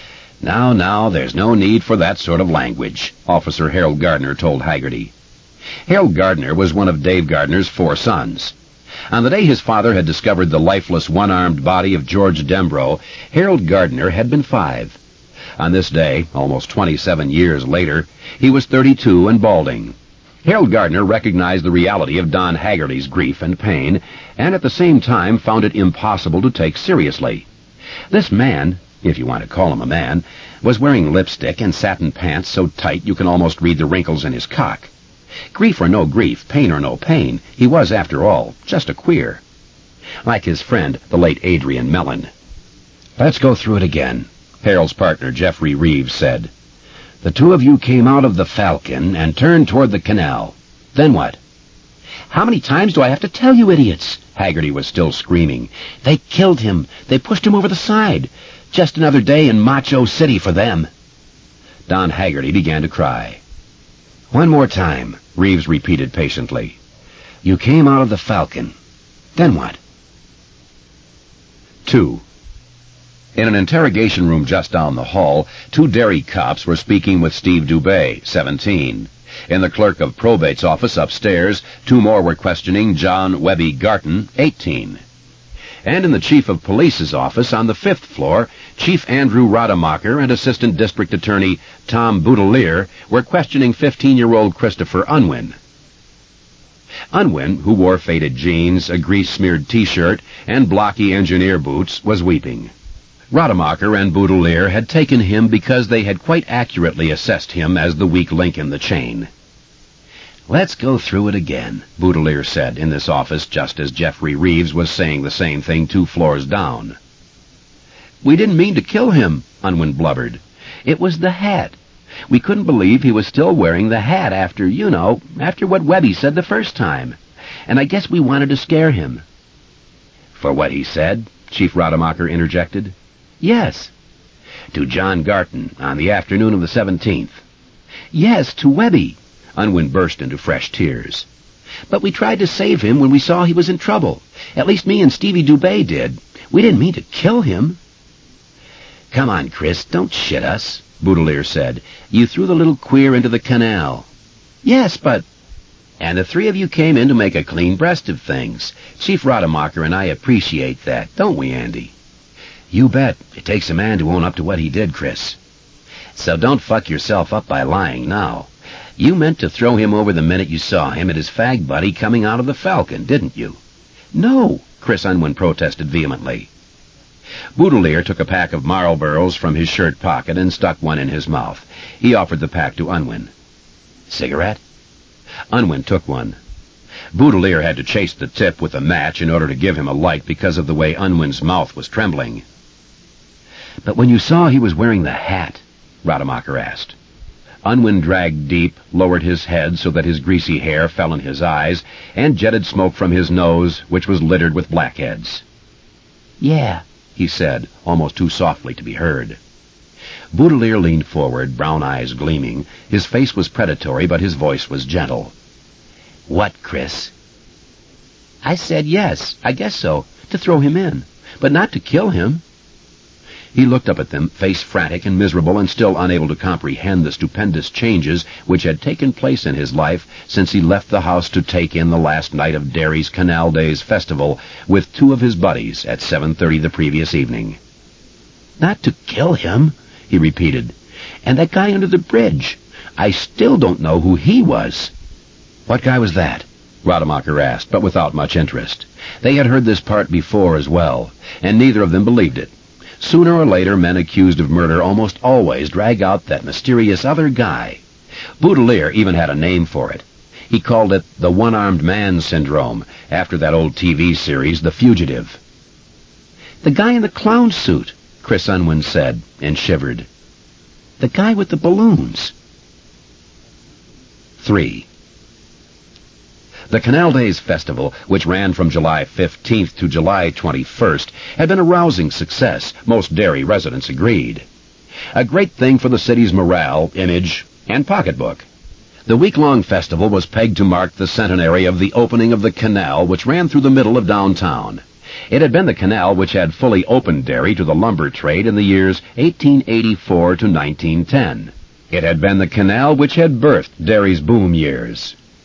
Now, now, there's no need for that sort of language, Officer Harold Gardner told Haggerty. Harold Gardner was one of Dave Gardner's four sons. On the day his father had discovered the lifeless one-armed body of George Dembro, Harold Gardner had been five. On this day, almost twenty-seven years later, he was thirty-two and balding. Harold Gardner recognized the reality of Don Haggerty's grief and pain, and at the same time found it impossible to take seriously. This man, if you want to call him a man, was wearing lipstick and satin pants so tight you can almost read the wrinkles in his cock. Grief or no grief, pain or no pain, he was, after all, just a queer. Like his friend, the late Adrian Mellon. "Let's go through it again," Harold's partner, Jeffrey Reeves, said. "The two of you came out of the Falcon and turned toward the canal. Then what?" "How many times do I have to tell you idiots?" Haggerty was still screaming. "They killed him. They pushed him over the side. Just another day in Macho City for them." Don Haggerty began to cry. "One more time," Reeves repeated patiently. "You came out of the Falcon. Then what?" Two. In an interrogation room just down the hall, two Derry cops were speaking with Steve Dubé, seventeen. In the clerk of probate's office upstairs, two more were questioning John Webby Garton, eighteen. And in the chief of police's office on the fifth floor, Chief Andrew Rademacher and Assistant District Attorney Tom Boudelier were questioning fifteen-year-old Christopher Unwin. Unwin, who wore faded jeans, a grease-smeared T-shirt, and blocky engineer boots, was weeping. Rademacher and Boudelier had taken him because they had quite accurately assessed him as the weak link in the chain. "Let's go through it again," Boudelier said in this office just as Jeffrey Reeves was saying the same thing two floors down. "We didn't mean to kill him," Unwin blubbered. "It was the hat. We couldn't believe he was still wearing the hat after, you know, after what Webby said the first time. And I guess we wanted to scare him." "For what he said?" Chief Rademacher interjected. "Yes." "To John Garton on the afternoon of the seventeenth. "Yes, to Webby." Unwin burst into fresh tears. "But we tried to save him when we saw he was in trouble. At least me and Stevie Dubé did. We didn't mean to kill him." "Come on, Chris, don't shit us," Boudelier said. "You threw the little queer into the canal." "Yes, but—" "And the three of you came in to make a clean breast of things. Chief Rademacher and I appreciate that, don't we, Andy?" "You bet. It takes a man to own up to what he did, Chris." "So don't fuck yourself up by lying now. You meant to throw him over the minute you saw him and his fag buddy coming out of the Falcon, didn't you?" "No," Chris Unwin protested vehemently. Boudelier took a pack of Marlboros from his shirt pocket and stuck one in his mouth. He offered the pack to Unwin. "Cigarette?" Unwin took one. Boudelier had to chase the tip with a match in order to give him a light because of the way Unwin's mouth was trembling. "But when you saw he was wearing the hat," Rademacher asked. Unwin dragged deep, lowered his head so that his greasy hair fell in his eyes, and jetted smoke from his nose, which was littered with blackheads. "Yeah," he said, almost too softly to be heard. Boudelier leaned forward, brown eyes gleaming. His face was predatory, but his voice was gentle. "What, Chris?" "I said yes, I guess so, to throw him in, but not to kill him." He looked up at them, face frantic and miserable, and still unable to comprehend the stupendous changes which had taken place in his life since he left the house to take in the last night of Derry's Canal Days Festival with two of his buddies at seven thirty the previous evening. "Not to kill him," he repeated. "And that guy under the bridge. I still don't know who he was." "What guy was that?" Rademacher asked, but without much interest. They had heard this part before as well, and neither of them believed it. Sooner or later, men accused of murder almost always drag out that mysterious other guy. Boudelier even had a name for it. He called it the one-armed man syndrome, after that old T V series, The Fugitive. "The guy in the clown suit," Chris Unwin said, and shivered. "The guy with the balloons." Three. The Canal Days Festival, which ran from July fifteenth to July twenty-first, had been a rousing success, most Derry residents agreed. A great thing for the city's morale, image, and pocketbook. The week-long festival was pegged to mark the centenary of the opening of the canal, which ran through the middle of downtown. It had been the canal which had fully opened Derry to the lumber trade in the years eighteen eighty-four to nineteen ten. It had been the canal which had birthed Derry's boom years.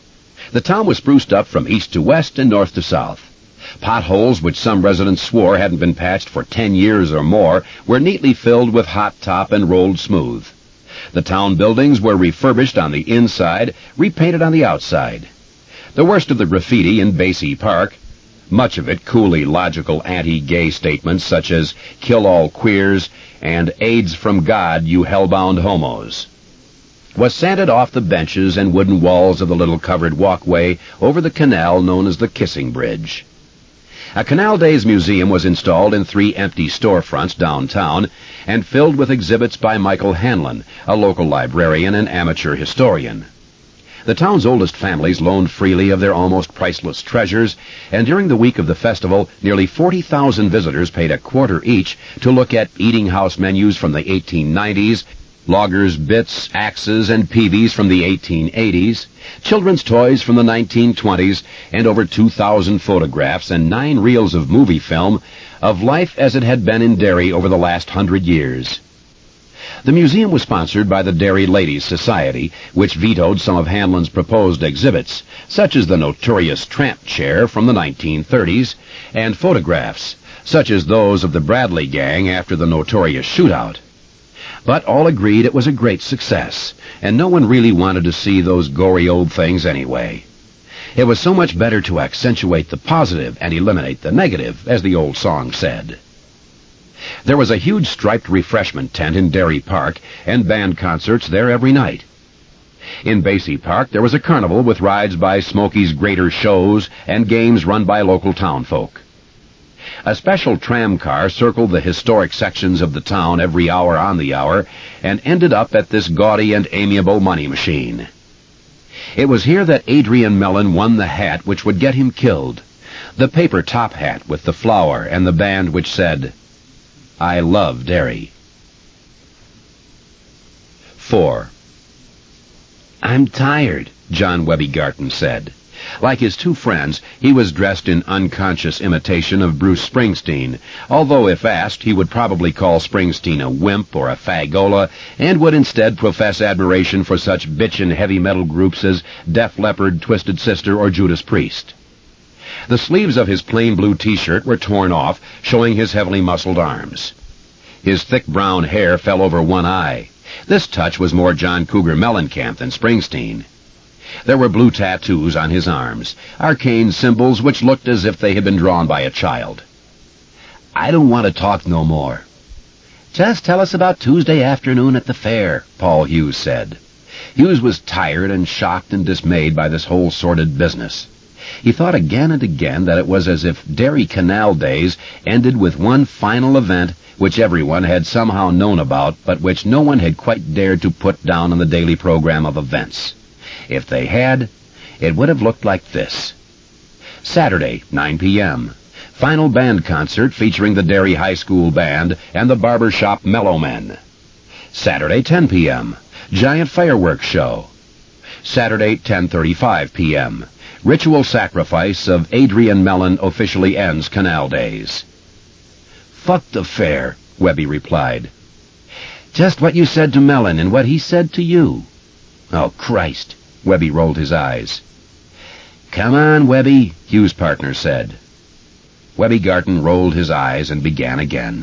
The town was spruced up from east to west and north to south. Potholes, which some residents swore hadn't been patched for ten years or more, were neatly filled with hot top and rolled smooth. The town buildings were refurbished on the inside, repainted on the outside. The worst of the graffiti in Basie Park, much of it coolly logical anti-gay statements such as "kill all queers" and "AIDS from God, you hellbound homos," was sanded off the benches and wooden walls of the little covered walkway over the canal known as the Kissing Bridge. A Canal Days museum was installed in three empty storefronts downtown and filled with exhibits by Michael Hanlon, a local librarian and amateur historian. The town's oldest families loaned freely of their almost priceless treasures, and during the week of the festival, nearly forty thousand visitors paid a quarter each to look at eating house menus from the eighteen nineties, loggers' bits, axes, and peavies from the eighteen eighties, children's toys from the nineteen twenties, and over two thousand photographs and nine reels of movie film of life as it had been in Derry over the last hundred years. The museum was sponsored by the Derry Ladies Society, which vetoed some of Hanlon's proposed exhibits, such as the notorious tramp chair from the nineteen thirties, and photographs, such as those of the Bradley gang after the notorious shootout. But all agreed it was a great success, and no one really wanted to see those gory old things anyway. It was so much better to accentuate the positive and eliminate the negative, as the old song said. There was a huge striped refreshment tent in Derry Park, and band concerts there every night. In Basie Park, there was a carnival with rides by Smokey's Greater Shows and games run by local townfolk. A special tram car circled the historic sections of the town every hour on the hour and ended up at this gaudy and amiable money machine. It was here that Adrian Mellon won the hat which would get him killed, the paper top hat with the flower and the band which said, "I love Derry." Four. "I'm tired," John Webby Garton said. Like his two friends, he was dressed in unconscious imitation of Bruce Springsteen, although if asked, he would probably call Springsteen a wimp or a fagola, and would instead profess admiration for such bitchin' heavy metal groups as Def Leppard, Twisted Sister, or Judas Priest. The sleeves of his plain blue T-shirt were torn off, showing his heavily muscled arms. His thick brown hair fell over one eye. This touch was more John Cougar Mellencamp than Springsteen. There were blue tattoos on his arms, arcane symbols which looked as if they had been drawn by a child. "I don't want to talk no more." "Just tell us about Tuesday afternoon at the fair," Paul Hughes said. Hughes was tired and shocked and dismayed by this whole sordid business. He thought again and again that it was as if Derry Canal Days ended with one final event which everyone had somehow known about, but which no one had quite dared to put down on the daily program of events. If they had, it would have looked like this. Saturday, nine p.m. Final band concert featuring the Derry High School Band and the Barbershop Mellow Men. Saturday, ten p.m. Giant fireworks show. Saturday, ten thirty-five p.m. Ritual sacrifice of Adrian Mellon officially ends Canal Days. "Fuck the fair," Webby replied. "Just what you said to Mellon and what he said to you." "Oh, Christ." Webby rolled his eyes. "Come on, Webby," Hughes' partner said. Webby Garton rolled his eyes and began again.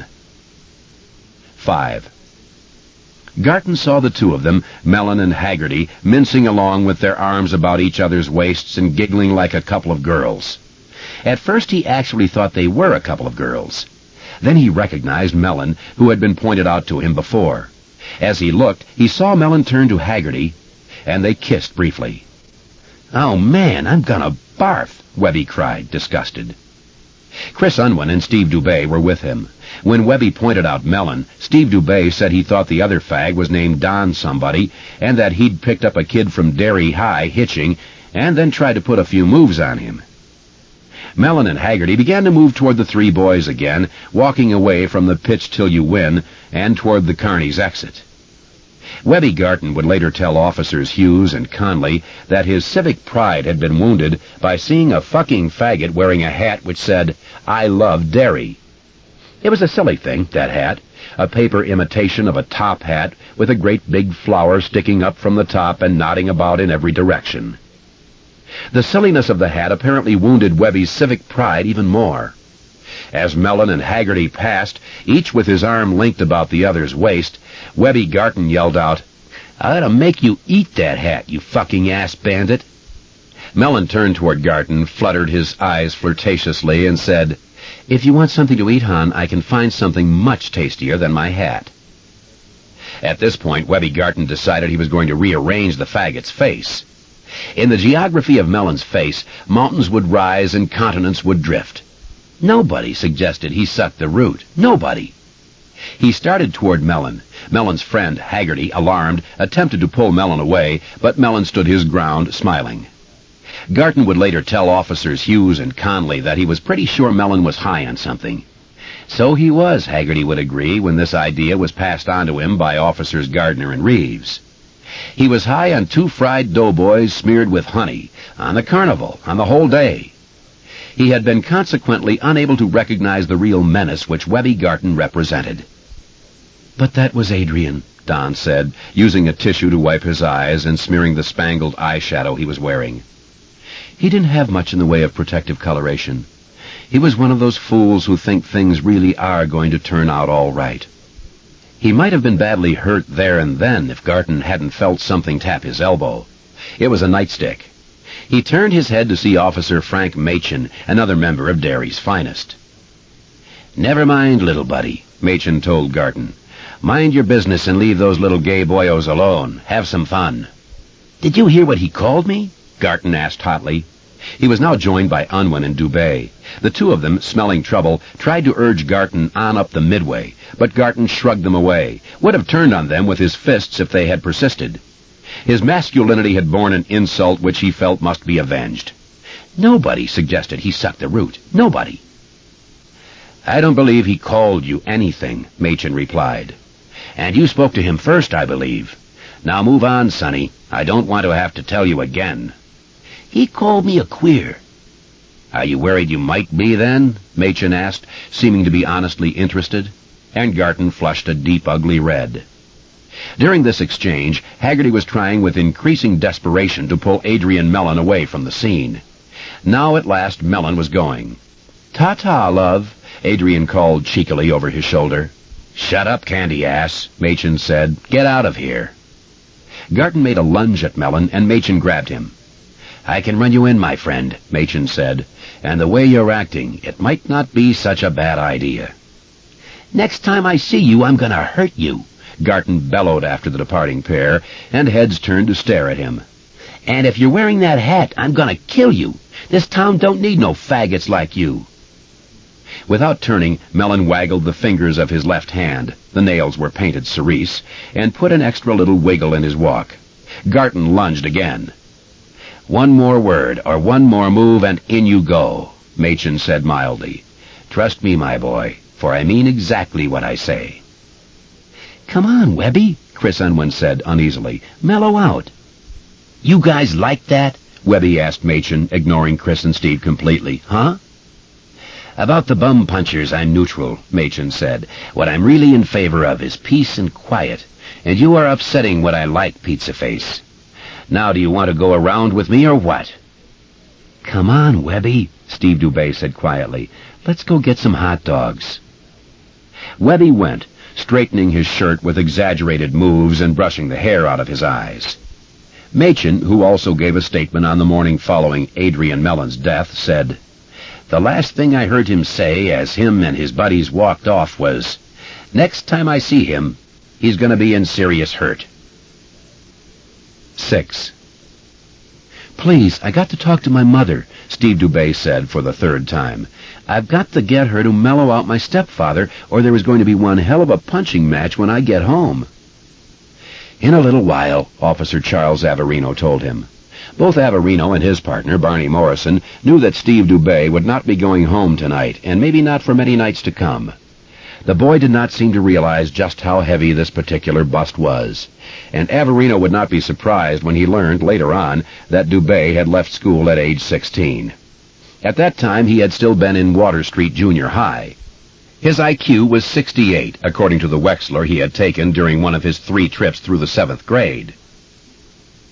Five. Garton saw the two of them, Mellon and Haggerty, mincing along with their arms about each other's waists and giggling like a couple of girls. At first he actually thought they were a couple of girls. Then he recognized Mellon, who had been pointed out to him before. As he looked, he saw Mellon turn to Haggerty, and they kissed briefly. "Oh, man, I'm gonna barf," Webby cried, disgusted. Chris Unwin and Steve Dubé were with him. When Webby pointed out Mellon, Steve Dubé said he thought the other fag was named Don somebody, and that he'd picked up a kid from Derry High hitching, and then tried to put a few moves on him. Mellon and Haggerty began to move toward the three boys again, walking away from the pitch till you win, and toward the Carney's exit. Webby Garton would later tell officers Hughes and Conley that his civic pride had been wounded by seeing a fucking faggot wearing a hat which said, "I love Derry." It was a silly thing, that hat, a paper imitation of a top hat with a great big flower sticking up from the top and nodding about in every direction. The silliness of the hat apparently wounded Webby's civic pride even more. As Mellon and Haggerty passed, each with his arm linked about the other's waist, Webby Garton yelled out, "I ought to make you eat that hat, you fucking ass bandit." Mellon turned toward Garton, fluttered his eyes flirtatiously, and said, "If you want something to eat, hon, I can find something much tastier than my hat." At this point, Webby Garton decided he was going to rearrange the faggot's face. In the geography of Mellon's face, mountains would rise and continents would drift. Nobody suggested he suck the root. Nobody. He started toward Mellon. Mellon's friend, Haggerty, alarmed, attempted to pull Mellon away, but Mellon stood his ground, smiling. Garton would later tell officers Hughes and Conley that he was pretty sure Mellon was high on something. So he was, Haggerty would agree, when this idea was passed on to him by officers Gardner and Reeves. He was high on two fried doughboys smeared with honey, on the carnival, on the whole day. He had been consequently unable to recognize the real menace which Webby Garton represented. "But that was Adrian," Don said, using a tissue to wipe his eyes and smearing the spangled eyeshadow he was wearing. "He didn't have much in the way of protective coloration. He was one of those fools who think things really are going to turn out all right." He might have been badly hurt there and then if Garton hadn't felt something tap his elbow. It was a nightstick. He turned his head to see Officer Frank Machin, another member of Derry's finest. "Never mind, little buddy," Machin told Garton. "Mind your business and leave those little gay boyos alone. Have some fun." "Did you hear what he called me?" Garton asked hotly. He was now joined by Unwin and Dubé. The two of them, smelling trouble, tried to urge Garton on up the midway, but Garton shrugged them away, would have turned on them with his fists if they had persisted. His masculinity had borne an insult which he felt must be avenged. Nobody suggested he suck the root. Nobody. "I don't believe he called you anything," Machin replied. "And you spoke to him first, I believe. Now move on, Sonny. I don't want to have to tell you again." "He called me a queer." "Are you worried you might be, then?" Machin asked, seeming to be honestly interested, and Garton flushed a deep, ugly red. During this exchange, Haggerty was trying with increasing desperation to pull Adrian Mellon away from the scene. Now at last Mellon was going. "Ta-ta, love," Adrian called cheekily over his shoulder. "Shut up, candy-ass," Machin said. "Get out of here." Garton made a lunge at Mellon, and Machin grabbed him. "I can run you in, my friend," Machin said, "and the way you're acting, it might not be such a bad idea." "Next time I see you, I'm going to hurt you," Garton bellowed after the departing pair, and heads turned to stare at him. "And if you're wearing that hat, I'm going to kill you. This town don't need no faggots like you." Without turning, Mellon waggled the fingers of his left hand, the nails were painted cerise, and put an extra little wiggle in his walk. Garton lunged again. "One more word, or one more move, and in you go," Machin said mildly. "Trust me, my boy, for I mean exactly what I say." "Come on, Webby," Chris Unwin said uneasily. "Mellow out." "You guys like that?" Webby asked Machin, ignoring Chris and Steve completely. "Huh?" "About the bum punchers, I'm neutral," Machin said. "What I'm really in favor of is peace and quiet, and you are upsetting what I like, Pizza Face. Now do you want to go around with me or what?" "Come on, Webby," Steve Dubé said quietly. "Let's go get some hot dogs." Webby went, straightening his shirt with exaggerated moves and brushing the hair out of his eyes. Machin, who also gave a statement on the morning following Adrian Mellon's death, said, "The last thing I heard him say as him and his buddies walked off was, 'Next time I see him, he's going to be in serious hurt.'" Six. "Please, I got to talk to my mother," Steve Dubé said for the third time. "I've got to get her to mellow out my stepfather, or there is going to be one hell of a punching match when I get home." "In a little while," Officer Charles Averino told him. Both Averino and his partner, Barney Morrison, knew that Steve Dubé would not be going home tonight, and maybe not for many nights to come. The boy did not seem to realize just how heavy this particular bust was, and Averino would not be surprised when he learned, later on, that Dubé had left school at age sixteen. At that time, he had still been in Water Street Junior High. His I Q was sixty-eight, according to the Wechsler he had taken during one of his three trips through the seventh grade.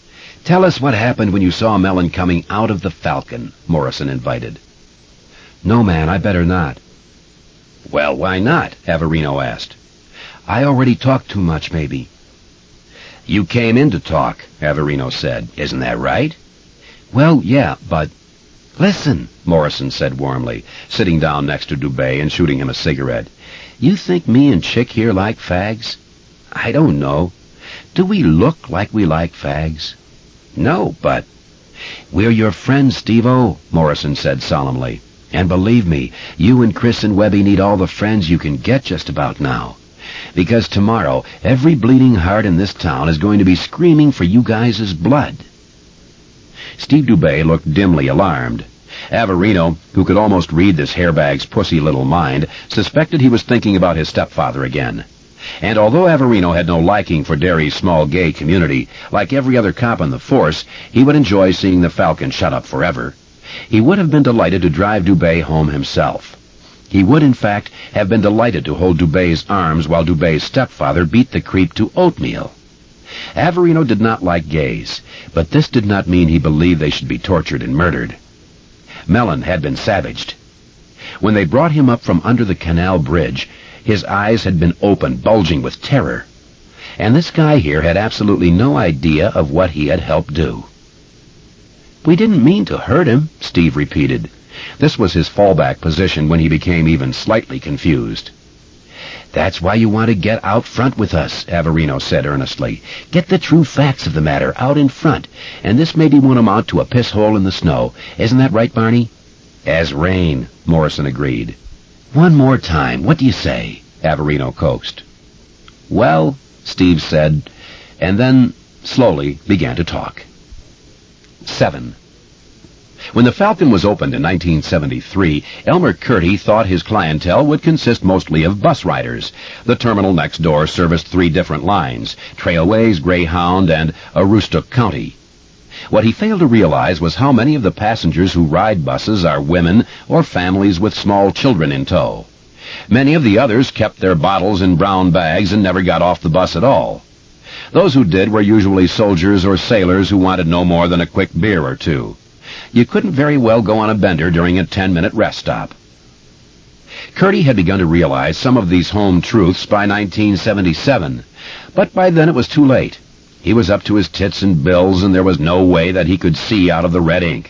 Tell us what happened when you saw Mellon coming out of the Falcon, Morrison invited. No, man, I better not. Well, why not? Averino asked. I already talked too much, maybe. You came in to talk, Averino said. Isn't that right? Well, yeah, but... Listen, Morrison said warmly, sitting down next to Dubé and shooting him a cigarette. You think me and Chick here like fags? I don't know. Do we look like we like fags? No, but... We're your friends, Steve-O, Morrison said solemnly. And believe me, you and Chris and Webby need all the friends you can get just about now. Because tomorrow, every bleeding heart in this town is going to be screaming for you guys' blood. Steve Dubé looked dimly alarmed. Averino, who could almost read this hairbag's pussy little mind, suspected he was thinking about his stepfather again. And although Averino had no liking for Derry's small gay community, like every other cop on the force, he would enjoy seeing the Falcon shut up forever. He would have been delighted to drive Dubé home himself. He would, in fact, have been delighted to hold Dubé's arms while Dubé's stepfather beat the creep to oatmeal. Averino did not like gays, but this did not mean he believed they should be tortured and murdered. Mellon had been savaged. When they brought him up from under the canal bridge, his eyes had been open, bulging with terror. And this guy here had absolutely no idea of what he had helped do. We didn't mean to hurt him, Steve repeated. This was his fallback position when he became even slightly confused. That's why you want to get out front with us, Averino said earnestly. Get the true facts of the matter out in front, and this maybe won't amount to a piss hole in the snow. Isn't that right, Barney? As rain, Morrison agreed. One more time, what do you say? Averino coaxed. Well, Steve said, and then slowly began to talk. Seven. When the Falcon was opened in nineteen seventy-three, Elmer Curdy thought his clientele would consist mostly of bus riders. The terminal next door serviced three different lines, Trailways, Greyhound, and Aroostook County. What he failed to realize was how many of the passengers who ride buses are women or families with small children in tow. Many of the others kept their bottles in brown bags and never got off the bus at all. Those who did were usually soldiers or sailors who wanted no more than a quick beer or two. You couldn't very well go on a bender during a ten-minute rest stop. Curdy had begun to realize some of these home truths by nineteen seventy-seven, but by then it was too late. He was up to his tits in bills, and there was no way that he could see out of the red ink.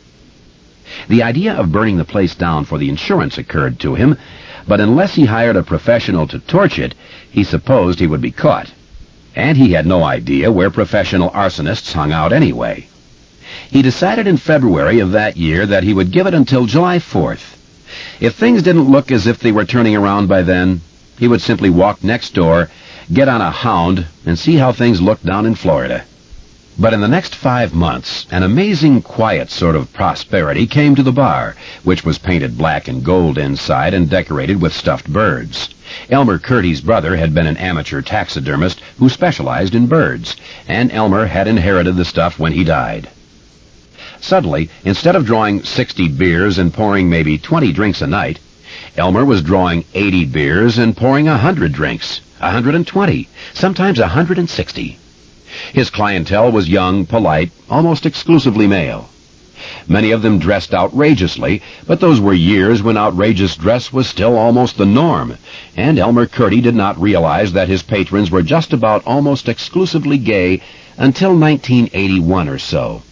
The idea of burning the place down for the insurance occurred to him, but unless he hired a professional to torch it, he supposed he would be caught. And he had no idea where professional arsonists hung out anyway. He decided in February of that year that he would give it until July fourth. If things didn't look as if they were turning around by then, he would simply walk next door, get on a hound, and see how things looked down in Florida. But in the next five months, an amazing quiet sort of prosperity came to the bar, which was painted black and gold inside and decorated with stuffed birds. Elmer Curdy's brother had been an amateur taxidermist who specialized in birds, and Elmer had inherited the stuff when he died. Suddenly, instead of drawing sixty beers and pouring maybe twenty drinks a night, Elmer was drawing eighty beers and pouring a hundred drinks, a hundred and twenty, sometimes a hundred and sixty. His clientele was young, polite, almost exclusively male. Many of them dressed outrageously, but those were years when outrageous dress was still almost the norm, and Elmer Curdy did not realize that his patrons were just about almost exclusively gay until nineteen eighty-one or so.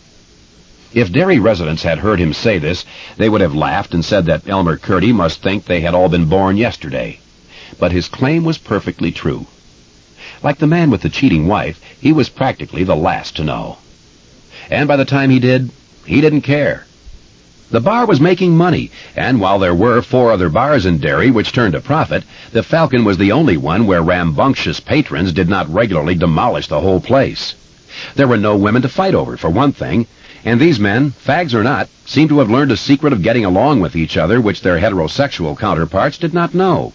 If Derry residents had heard him say this, they would have laughed and said that Elmer Curdy must think they had all been born yesterday. But his claim was perfectly true. Like the man with the cheating wife, he was practically the last to know. And by the time he did, he didn't care. The bar was making money, and while there were four other bars in Derry which turned a profit, the Falcon was the only one where rambunctious patrons did not regularly demolish the whole place. There were no women to fight over, for one thing, and these men, fags or not, seemed to have learned a secret of getting along with each other which their heterosexual counterparts did not know.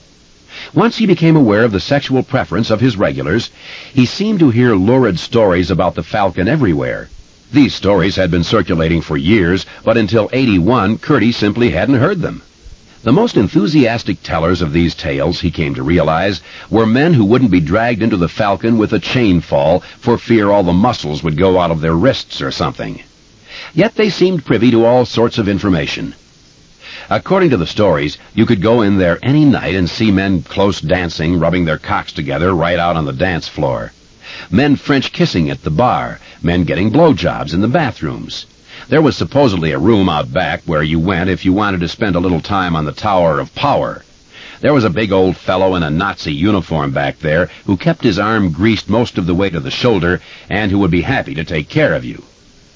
Once he became aware of the sexual preference of his regulars, he seemed to hear lurid stories about the Falcon everywhere. These stories had been circulating for years, but until eighty-one, Curdy simply hadn't heard them. The most enthusiastic tellers of these tales, he came to realize, were men who wouldn't be dragged into the Falcon with a chain fall for fear all the muscles would go out of their wrists or something. Yet they seemed privy to all sorts of information. According to the stories, you could go in there any night and see men close dancing, rubbing their cocks together right out on the dance floor. Men French kissing at the bar, men getting blowjobs in the bathrooms. There was supposedly a room out back where you went if you wanted to spend a little time on the Tower of Power. There was a big old fellow in a Nazi uniform back there who kept his arm greased most of the way to the shoulder and who would be happy to take care of you.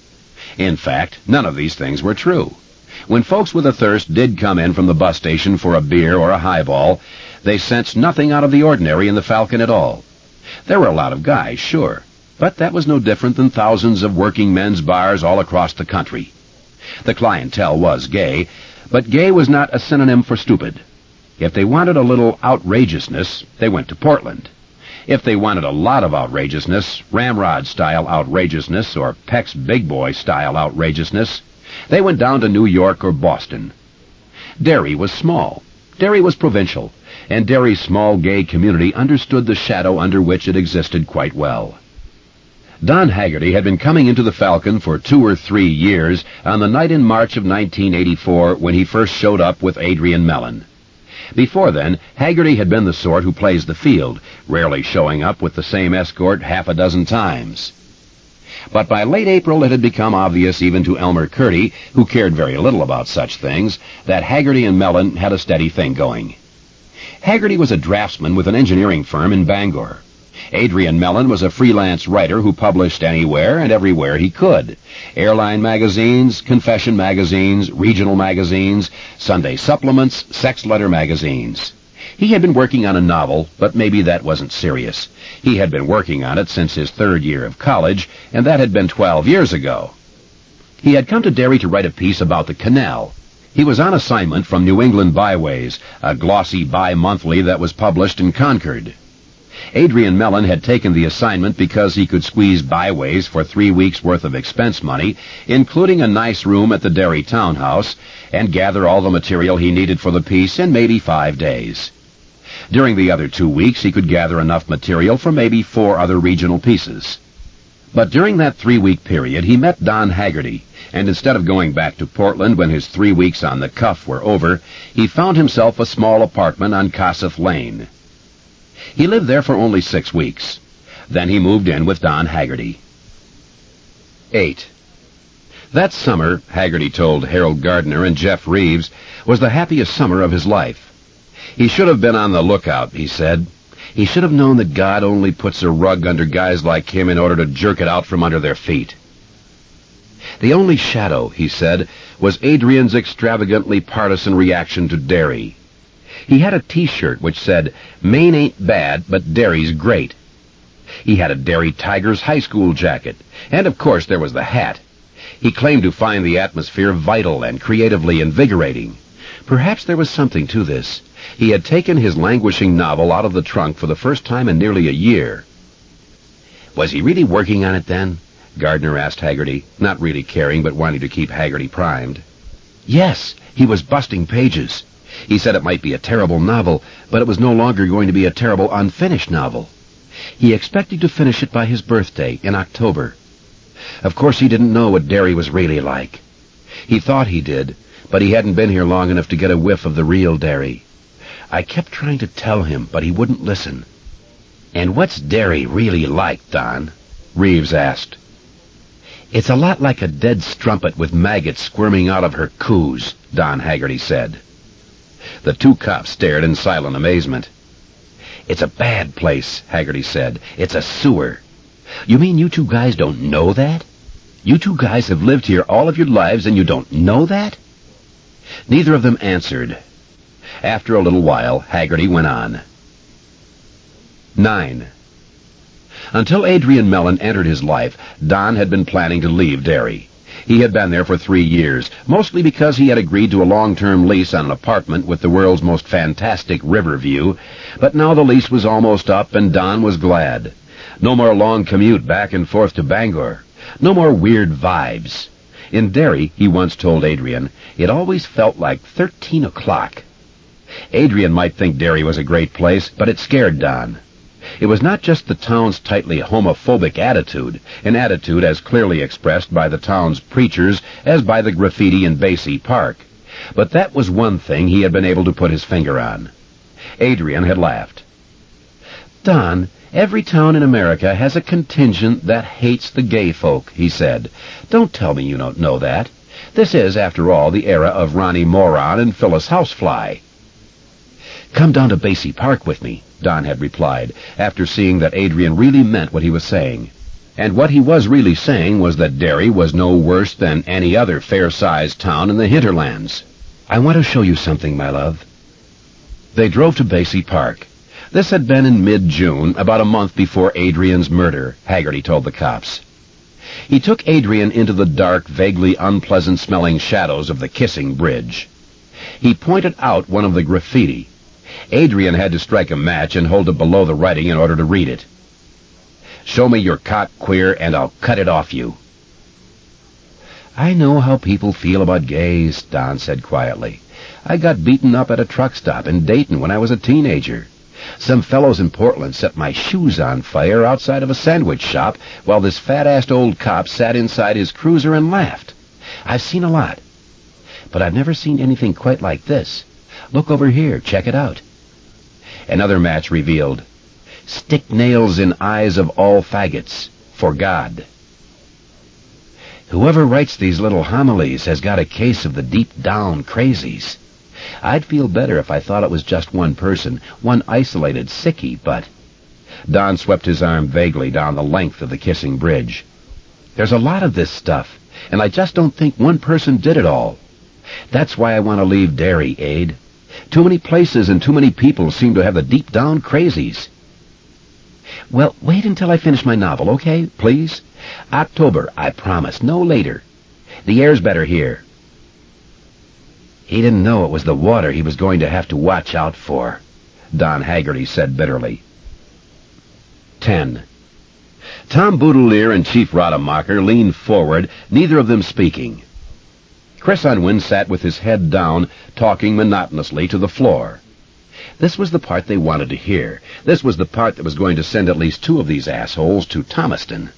In fact, none of these things were true. When folks with a thirst did come in from the bus station for a beer or a highball, they sensed nothing out of the ordinary in the Falcon at all. There were a lot of guys, sure, but that was no different than thousands of working men's bars all across the country. The clientele was gay, but gay was not a synonym for stupid. If they wanted a little outrageousness, they went to Portland. If they wanted a lot of outrageousness, Ramrod-style outrageousness or Peck's Big Boy-style outrageousness, they went down to New York or Boston. Derry was small. Derry was provincial, and Derry's small gay community understood the shadow under which it existed quite well. Don Haggerty had been coming into the Falcon for two or three years on the night in March of nineteen eighty-four when he first showed up with Adrian Mellon. Before then, Haggerty had been the sort who plays the field, rarely showing up with the same escort half a dozen times. But by late April it had become obvious even to Elmer Curdy, who cared very little about such things, that Haggerty and Mellon had a steady thing going. Haggerty was a draftsman with an engineering firm in Bangor. Adrian Mellon was a freelance writer who published anywhere and everywhere he could. Airline magazines, confession magazines, regional magazines, Sunday supplements, sex letter magazines. He had been working on a novel, but maybe that wasn't serious. He had been working on it since his third year of college, and that had been twelve years ago. He had come to Derry to write a piece about the canal. He was on assignment from New England Byways, a glossy bi-monthly that was published in Concord. Adrian Mellon had taken the assignment because he could squeeze Byways for three weeks' worth of expense money, including a nice room at the Derry townhouse, and gather all the material he needed for the piece in maybe five days. During the other two weeks, he could gather enough material for maybe four other regional pieces. But during that three-week period, he met Don Haggerty, and instead of going back to Portland when his three weeks on the cuff were over, he found himself a small apartment on Kossuth Lane. He lived there for only six weeks. Then he moved in with Don Haggerty. Eight. That summer, Haggerty told Harold Gardner and Jeff Reeves, was the happiest summer of his life. He should have been on the lookout, he said. He should have known that God only puts a rug under guys like him in order to jerk it out from under their feet. The only shadow, he said, was Adrian's extravagantly partisan reaction to Derry. He had a T-shirt which said, "Maine ain't bad, but Derry's great." He had a Derry Tigers high school jacket, and of course there was the hat. He claimed to find the atmosphere vital and creatively invigorating. Perhaps there was something to this. He had taken his languishing novel out of the trunk for the first time in nearly a year. Was he really working on it then? Gardner asked Haggerty, not really caring but wanting to keep Haggerty primed. Yes, he was busting pages. He said it might be a terrible novel, but it was no longer going to be a terrible unfinished novel. He expected to finish it by his birthday in October. Of course he didn't know what Derry was really like. He thought he did, but he hadn't been here long enough to get a whiff of the real Derry. I kept trying to tell him, but he wouldn't listen. "And what's Derry really like, Don?" Reeves asked. "It's a lot like a dead strumpet with maggots squirming out of her coos," Don Haggerty said. The two cops stared in silent amazement. "It's a bad place," Haggerty said. "It's a sewer." "You mean you two guys don't know that? You two guys have lived here all of your lives and you don't know that?" Neither of them answered. After a little while, Haggerty went on. Nine. Until Adrian Mellon entered his life, Don had been planning to leave Derry. He had been there for three years, mostly because he had agreed to a long-term lease on an apartment with the world's most fantastic river view, but now the lease was almost up and Don was glad. No more long commute back and forth to Bangor. No more weird vibes. In Derry, he once told Adrian, it always felt like thirteen o'clock. Adrian might think Derry was a great place, but it scared Don. It was not just the town's tightly homophobic attitude, an attitude as clearly expressed by the town's preachers as by the graffiti in Basie Park. But that was one thing he had been able to put his finger on. Adrian had laughed. "Don, every town in America has a contingent that hates the gay folk," he said. "Don't tell me you don't know that. This is, after all, the era of Ronnie Moron and Phyllis Housefly." "Come down to Basie Park with me," Don had replied, after seeing that Adrian really meant what he was saying. And what he was really saying was that Derry was no worse than any other fair-sized town in the hinterlands. "I want to show you something, my love." They drove to Basie Park. This had been in mid-June, about a month before Adrian's murder, Haggerty told the cops. He took Adrian into the dark, vaguely unpleasant-smelling shadows of the Kissing Bridge. He pointed out one of the graffiti. Adrian had to strike a match and hold it below the writing in order to read it. "Show me your cock, queer, and I'll cut it off you." "I know how people feel about gays," Don said quietly. "I got beaten up at a truck stop in Dayton when I was a teenager. Some fellows in Portland set my shoes on fire outside of a sandwich shop while this fat-assed old cop sat inside his cruiser and laughed. I've seen a lot, but I've never seen anything quite like this. Look over here. Check it out." Another match revealed, "Stick nails in eyes of all faggots, for God." Whoever writes these little homilies has got a case of the deep-down crazies. I'd feel better if I thought it was just one person, one isolated sickie, but... Don swept his arm vaguely down the length of the Kissing Bridge. "There's a lot of this stuff, and I just don't think one person did it all. That's why I want to leave Derry, Aid. Too many places and too many people seem to have the deep-down crazies." "Well, wait until I finish my novel, okay, please? October, I promise, no later. The air's better here." He didn't know it was the water he was going to have to watch out for, Don Haggerty said bitterly. Ten. Tom Boudelier and Chief Rademacher leaned forward, neither of them speaking. Chris Unwin sat with his head down, talking monotonously to the floor. This was the part they wanted to hear. This was the part that was going to send at least two of these assholes to Thomaston.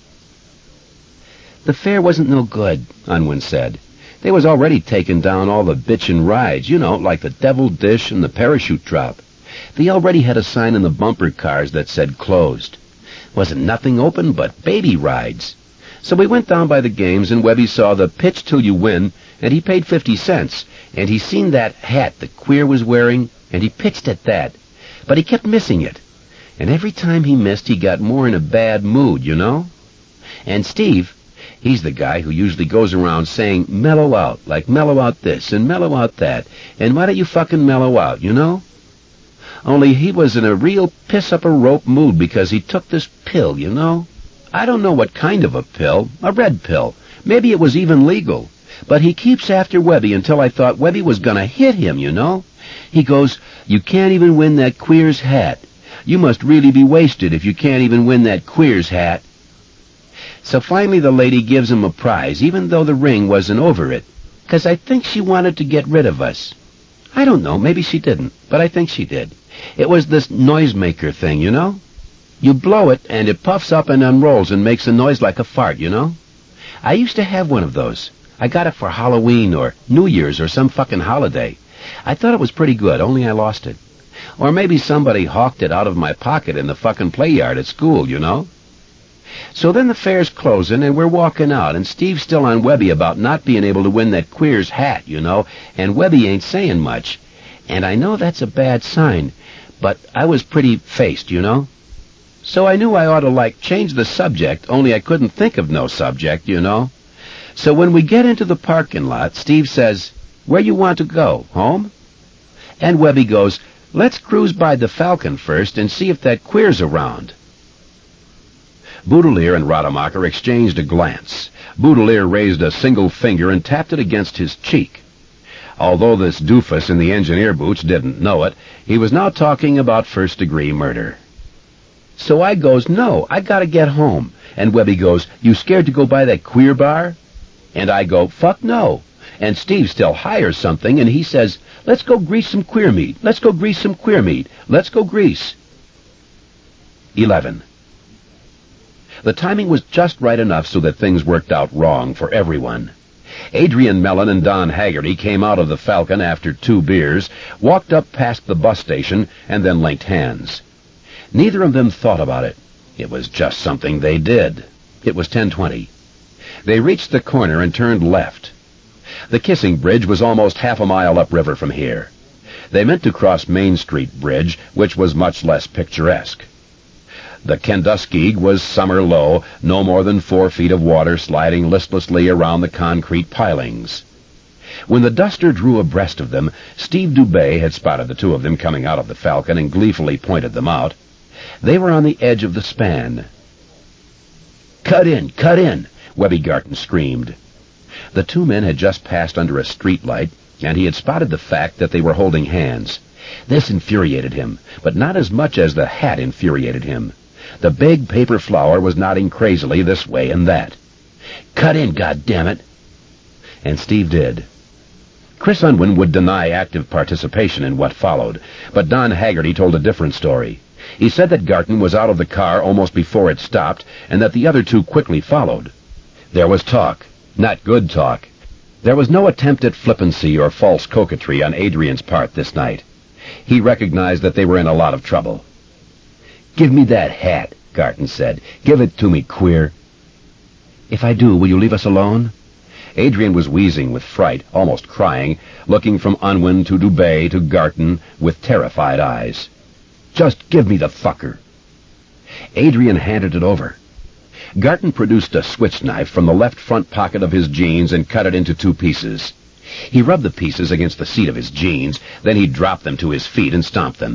"The fair wasn't no good," Unwin said. "They was already taking down all the bitchin' rides, you know, like the Devil Dish and the Parachute Drop. They already had a sign in the bumper cars that said closed. Wasn't nothing open but baby rides. So we went down by the games, and Webby saw the Pitch Till You Win, and he paid fifty cents, and he seen that hat the queer was wearing, and he pitched at that. But he kept missing it. And every time he missed, he got more in a bad mood, you know? And Steve, he's the guy who usually goes around saying, mellow out, like mellow out this and mellow out that, and why don't you fucking mellow out, you know? Only he was in a real piss-up-a-rope mood because he took this pill, you know? I don't know what kind of a pill, a red pill. Maybe it was even legal. But he keeps after Webby until I thought Webby was going to hit him, you know? He goes, 'You can't even win that queer's hat. You must really be wasted if you can't even win that queer's hat.' So finally the lady gives him a prize, even though the ring wasn't over it, 'cause I think she wanted to get rid of us. I don't know, maybe she didn't, but I think she did. It was this noisemaker thing, you know? You blow it, and it puffs up and unrolls and makes a noise like a fart, you know? I used to have one of those. I got it for Halloween or New Year's or some fucking holiday. I thought it was pretty good, only I lost it. Or maybe somebody hawked it out of my pocket in the fucking play yard at school, you know? So then the fair's closing, and we're walking out, and Steve's still on Webby about not being able to win that queer's hat, you know, and Webby ain't saying much. And I know that's a bad sign, but I was pretty faced, you know? So I knew I ought to, like, change the subject, only I couldn't think of no subject, you know? So when we get into the parking lot, Steve says, 'Where you want to go, home?' And Webby goes, 'Let's cruise by the Falcon first and see if that queer's around.'" Boudelier and Rademacher exchanged a glance. Boudelier raised a single finger and tapped it against his cheek. Although this doofus in the engineer boots didn't know it, he was now talking about first-degree murder. So I goes, "No, I gotta get home." And Webby goes, "You scared to go by that queer bar?" And I go, "Fuck no." And Steve still hires something, and he says, let's go grease some queer meat. Let's go grease some queer meat. Let's go grease. Eleven. The timing was just right enough so that things worked out wrong for everyone. Adrian Mellon and Don Haggerty came out of the Falcon after two beers, walked up past the bus station, and then linked hands. Neither of them thought about it. It was just something they did. It was ten twenty. They reached the corner and turned left. The Kissing Bridge was almost half a mile upriver from here. They meant to cross Main Street Bridge, which was much less picturesque. The Kenduskeag was summer low, no more than four feet of water sliding listlessly around the concrete pilings. When the duster drew abreast of them, Steve Dubé had spotted the two of them coming out of the Falcon and gleefully pointed them out. They were on the edge of the span. "Cut in! Cut in!" Webby Garton screamed. The two men had just passed under a street light, and he had spotted the fact that they were holding hands. This infuriated him, but not as much as the hat infuriated him. The big paper flower was nodding crazily this way and that. "Cut in, goddammit!" And Steve did. Chris Unwin would deny active participation in what followed, but Don Haggerty told a different story. He said that Garton was out of the car almost before it stopped, and that the other two quickly followed. There was talk. Not good talk. There was no attempt at flippancy or false coquetry on Adrian's part this night. He recognized that they were in a lot of trouble. "Give me that hat," Garton said. "Give it to me, queer." "If I do, will you leave us alone?" Adrian was wheezing with fright, almost crying, looking from Unwin to Dubé to Garton with terrified eyes. "Just give me the fucker." Adrian handed it over. Garton produced a switch knife from the left front pocket of his jeans and cut it into two pieces. He rubbed the pieces against the seat of his jeans, then he dropped them to his feet and stomped them.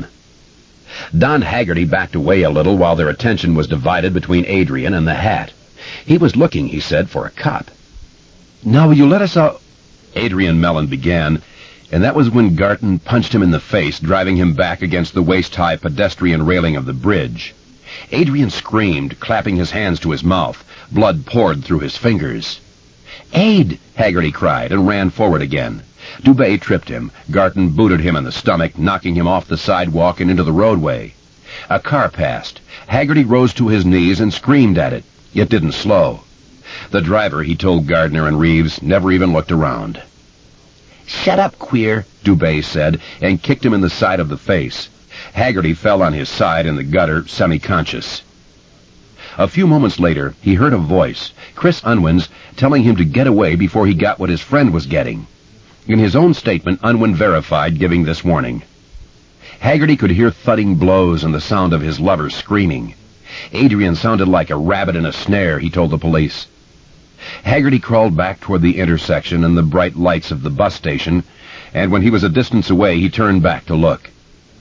Don Haggerty backed away a little while their attention was divided between Adrian and the hat. He was looking, he said, for a cop. "Now will you let us out?" Adrian Mellon began, and that was when Garton punched him in the face, driving him back against the waist-high pedestrian railing of the bridge. Adrian screamed, clapping his hands to his mouth. Blood poured through his fingers. "Aid!" Haggerty cried, and ran forward again. Dubé tripped him. Garton booted him in the stomach, knocking him off the sidewalk and into the roadway. A car passed. Haggerty rose to his knees and screamed at it. It didn't slow. The driver, he told Gardner and Reeves, never even looked around. "Shut up, queer," Dubé said, and kicked him in the side of the face. Haggerty fell on his side in the gutter, semi-conscious. A few moments later, he heard a voice, Chris Unwin's, telling him to get away before he got what his friend was getting. In his own statement, Unwin verified giving this warning. Haggerty could hear thudding blows and the sound of his lover screaming. Adrian sounded like a rabbit in a snare, he told the police. Haggerty crawled back toward the intersection and the bright lights of the bus station, and when he was a distance away, he turned back to look.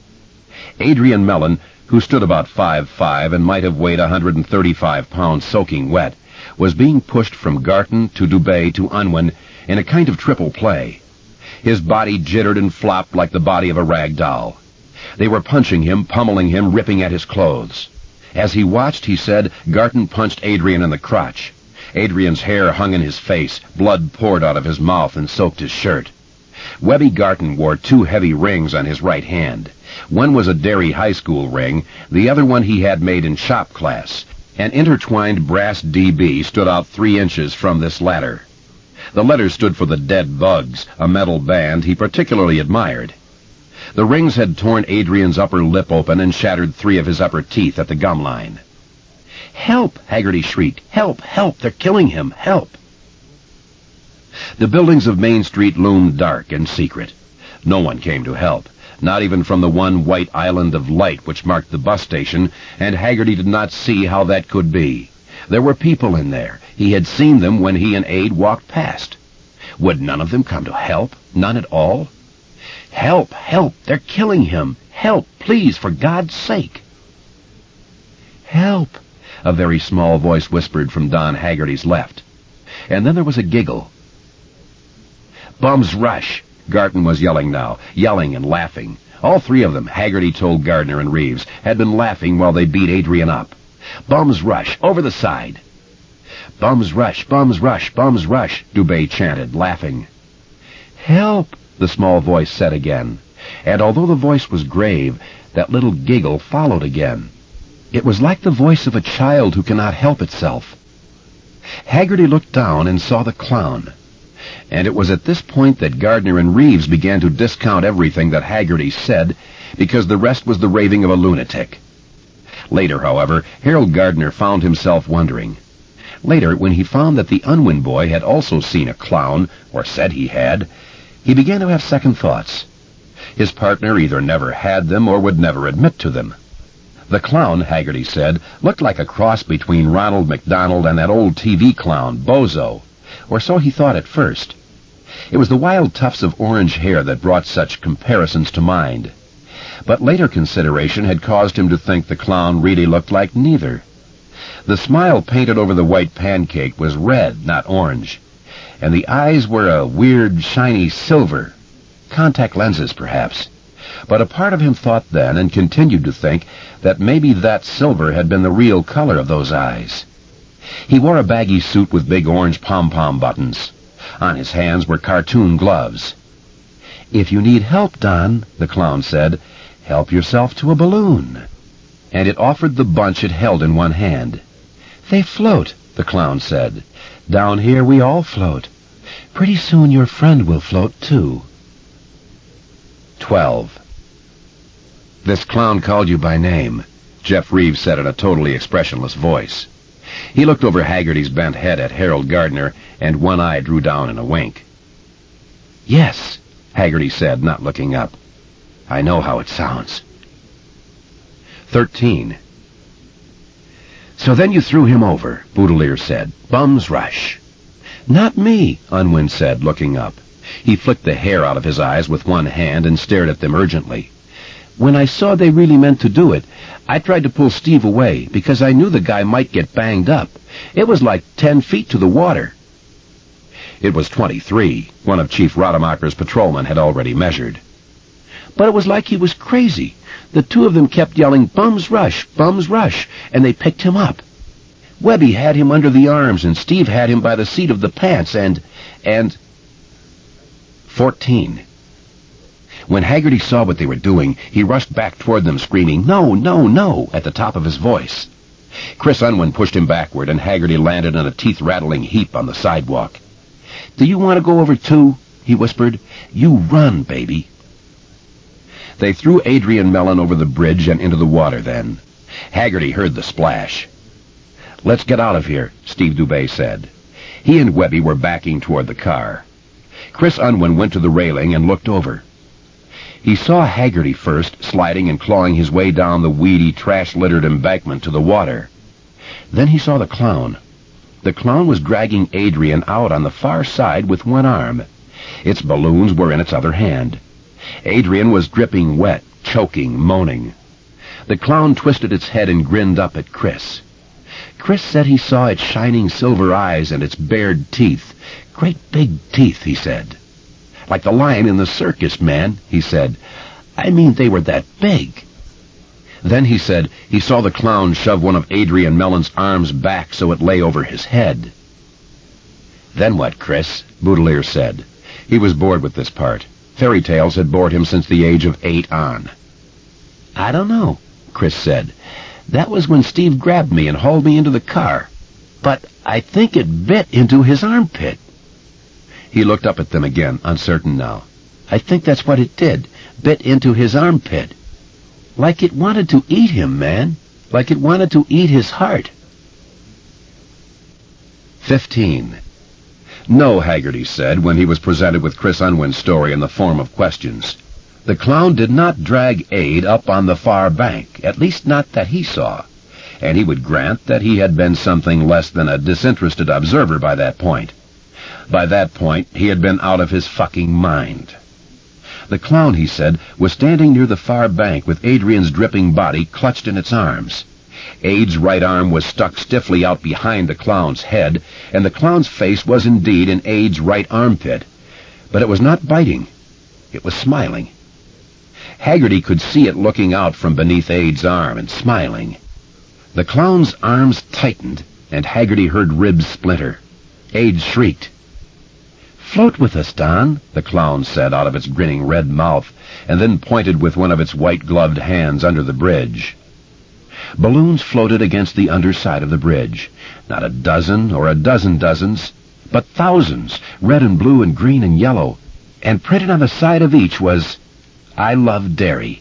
Adrian Mellon, who stood about five foot five and might have weighed one hundred thirty-five pounds soaking wet, was being pushed from Garton to Dubé to Unwin in a kind of triple play. His body jittered and flopped like the body of a rag doll. They were punching him, pummeling him, ripping at his clothes. As he watched, he said, Garton punched Adrian in the crotch. Adrian's hair hung in his face, blood poured out of his mouth and soaked his shirt. Webby Garton wore two heavy rings on his right hand. One was a Derry High School ring, the other one he had made in shop class. An intertwined brass D B stood out three inches from this latter. The letters stood for the Dead Bugs, a metal band he particularly admired. The rings had torn Adrian's upper lip open and shattered three of his upper teeth at the gum line. "Help!" Haggerty shrieked. "Help! Help! They're killing him! Help!" The buildings of Main Street loomed dark and secret. No one came to help, not even from the one white island of light which marked the bus station, and Haggerty did not see how that could be. There were people in there. He had seen them when he and Aid walked past. Would none of them come to help? None at all? "Help! Help! They're killing him! Help! Please, for God's sake!" "Help!" a very small voice whispered from Don Haggerty's left. And then there was a giggle. "Bums rush!" Garton was yelling now, yelling and laughing. All three of them, Haggerty told Gardner and Reeves, had been laughing while they beat Adrian up. "Bums rush! Over the side!" "Bums rush! Bums rush! Bums rush!" Dubé chanted, laughing. "Help," the small voice said again, and although the voice was grave, that little giggle followed again. It was like the voice of a child who cannot help itself. Haggerty looked down and saw the clown, and it was at this point that Gardner and Reeves began to discount everything that Haggerty said, because the rest was the raving of a lunatic. Later, however, Harold Gardner found himself wondering. Later, when he found that the Unwin boy had also seen a clown, or said he had, he began to have second thoughts. His partner either never had them or would never admit to them. The clown, Haggerty said, looked like a cross between Ronald McDonald and that old T V clown, Bozo, or so he thought at first. It was the wild tufts of orange hair that brought such comparisons to mind. But later consideration had caused him to think the clown really looked like neither. The smile painted over the white pancake was red, not orange, and the eyes were a weird, shiny silver. Contact lenses, perhaps. But a part of him thought then, and continued to think, that maybe that silver had been the real color of those eyes. He wore a baggy suit with big orange pom-pom buttons. On his hands were cartoon gloves. "If you need help, Don," the clown said, "help yourself to a balloon." And it offered the bunch it held in one hand. "They float," the clown said. "Down here we all float. Pretty soon your friend will float, too." Twelve. "This clown called you by name," Jeff Reeves said in a totally expressionless voice. He looked over Haggerty's bent head at Harold Gardner, and one eye drew down in a wink. "Yes," Haggerty said, not looking up. "I know how it sounds." Thirteen. "So then you threw him over," Boudelier said. "Bum's rush." "Not me," Unwin said, looking up. He flicked the hair out of his eyes with one hand and stared at them urgently. "When I saw they really meant to do it, I tried to pull Steve away, because I knew the guy might get banged up. It was like ten feet to the water." It was twenty-three. One of Chief Rademacher's patrolmen had already measured. "But it was like he was crazy. The two of them kept yelling, 'Bum's rush, Bum's rush,' and they picked him up. Webby had him under the arms, and Steve had him by the seat of the pants, and... and... Fourteen. When Haggerty saw what they were doing, he rushed back toward them, screaming, "No, no, no," at the top of his voice. Chris Unwin pushed him backward, and Haggerty landed in a teeth-rattling heap on the sidewalk. "Do you want to go over too?" he whispered. "You run, baby." They threw Adrian Mellon over the bridge and into the water then. Haggerty heard the splash. "Let's get out of here," Steve Dubé said. He and Webby were backing toward the car. Chris Unwin went to the railing and looked over. He saw Haggerty first, sliding and clawing his way down the weedy, trash-littered embankment to the water. Then he saw the clown. The clown was dragging Adrian out on the far side with one arm. Its balloons were in its other hand. Adrian was dripping wet, choking, moaning. The clown twisted its head and grinned up at Chris. Chris said he saw its shining silver eyes and its bared teeth. "Great big teeth," he said. "Like the lion in the circus, man," he said. "I mean, they were that big." Then he said he saw the clown shove one of Adrian Mellon's arms back so it lay over his head. "Then what, Chris?" Boudelier said. He was bored with this part. Fairy tales had bored him since the age of eight on. "I don't know," Chris said. "That was when Steve grabbed me and hauled me into the car. But I think it bit into his armpit." He looked up at them again, uncertain now. "I think that's what it did. Bit into his armpit. Like it wanted to eat him, man. Like it wanted to eat his heart." Fifteen. "No," Haggerty said, when he was presented with Chris Unwin's story in the form of questions. "The clown did not drag Aid up on the far bank, at least not that he saw, and he would grant that he had been something less than a disinterested observer by that point. By that point, he had been out of his fucking mind. The clown, he said, was standing near the far bank with Adrian's dripping body clutched in its arms. Aid's right arm was stuck stiffly out behind the clown's head, and the clown's face was indeed in Aid's right armpit. But it was not biting. It was smiling. Haggerty could see it looking out from beneath Aid's arm and smiling. The clown's arms tightened, and Haggerty heard ribs splinter. Aid shrieked. "Float with us, Don," the clown said out of its grinning red mouth, and then pointed with one of its white-gloved hands under the bridge. Balloons floated against the underside of the bridge. Not a dozen or a dozen dozens, but thousands, red and blue and green and yellow, and printed on the side of each was, "I love Derry."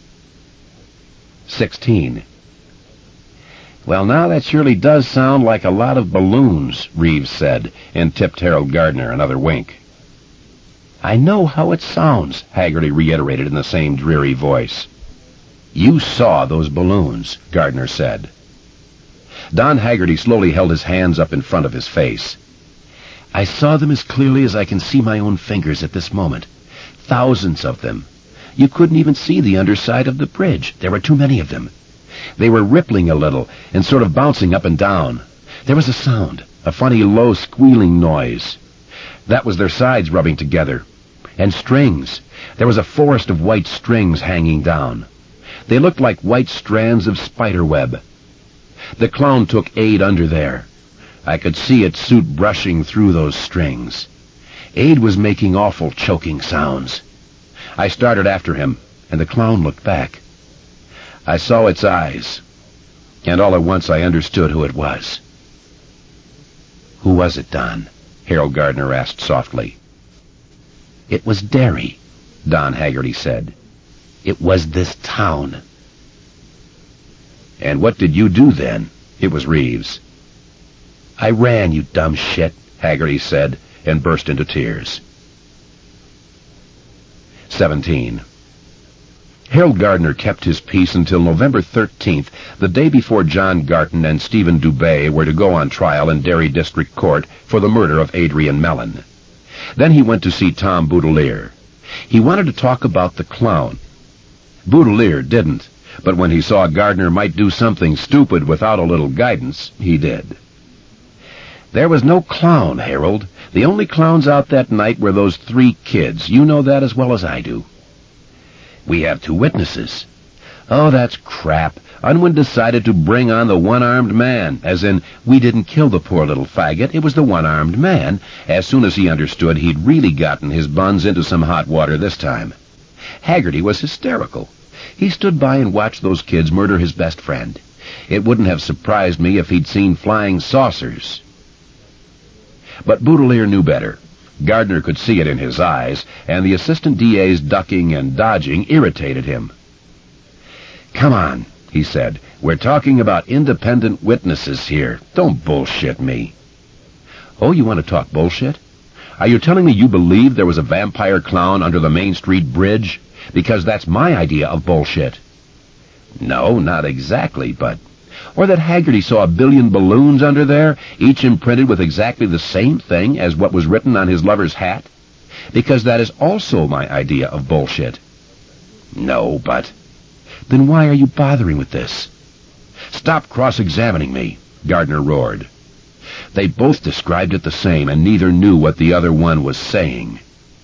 Sixteen. "Well, now that surely does sound like a lot of balloons," Reeves said, and tipped Harold Gardner another wink. "I know how it sounds," Haggerty reiterated in the same dreary voice. "You saw those balloons," Gardner said. Don Haggerty slowly held his hands up in front of his face. "I saw them as clearly as I can see my own fingers at this moment. Thousands of them. You couldn't even see the underside of the bridge. There were too many of them. They were rippling a little and sort of bouncing up and down. There was a sound, a funny low squealing noise. That was their sides rubbing together. And strings. There was a forest of white strings hanging down. They looked like white strands of spider web. The clown took Aid under there. I could see its suit brushing through those strings. Aid was making awful choking sounds. I started after him, and the clown looked back. I saw its eyes, and all at once I understood who it was." "Who was it, Don?" Harold Gardner asked softly. "It was Derry," Don Haggerty said. "It was this town." "And what did you do then?" It was Reeves. "I ran, you dumb shit," Haggerty said, and burst into tears. Seventeen. Harold Gardner kept his peace until November thirteenth, the day before John Garton and Stephen Dubé were to go on trial in Derry District Court for the murder of Adrian Mellon. Then he went to see Tom Boudelier. He wanted to talk about the clown. Boudelier didn't, but when he saw Gardner might do something stupid without a little guidance, he did. "There was no clown, Harold. The only clowns out that night were those three kids. You know that as well as I do." "We have two witnesses." "Oh, that's crap. Unwin decided to bring on the one-armed man, as in, we didn't kill the poor little faggot, it was the one-armed man, as soon as he understood he'd really gotten his buns into some hot water this time." Haggerty was hysterical. He stood by and watched those kids murder his best friend. It wouldn't have surprised me if he'd seen flying saucers. But Boudelier knew better. Gardner could see it in his eyes, and the assistant D A's ducking and dodging irritated him. "Come on," he said. "We're talking about independent witnesses here. Don't bullshit me." "Oh, you want to talk bullshit? Are you telling me you believe there was a vampire clown under the Main Street Bridge? Because that's my idea of bullshit." "No, not exactly, but..." "Or that Haggerty saw a billion balloons under there, each imprinted with exactly the same thing as what was written on his lover's hat? Because that is also my idea of bullshit." "No, but..." "Then why are you bothering with this?" "Stop cross-examining me," Gardner roared. They both described it the same, and neither knew what the other one was saying.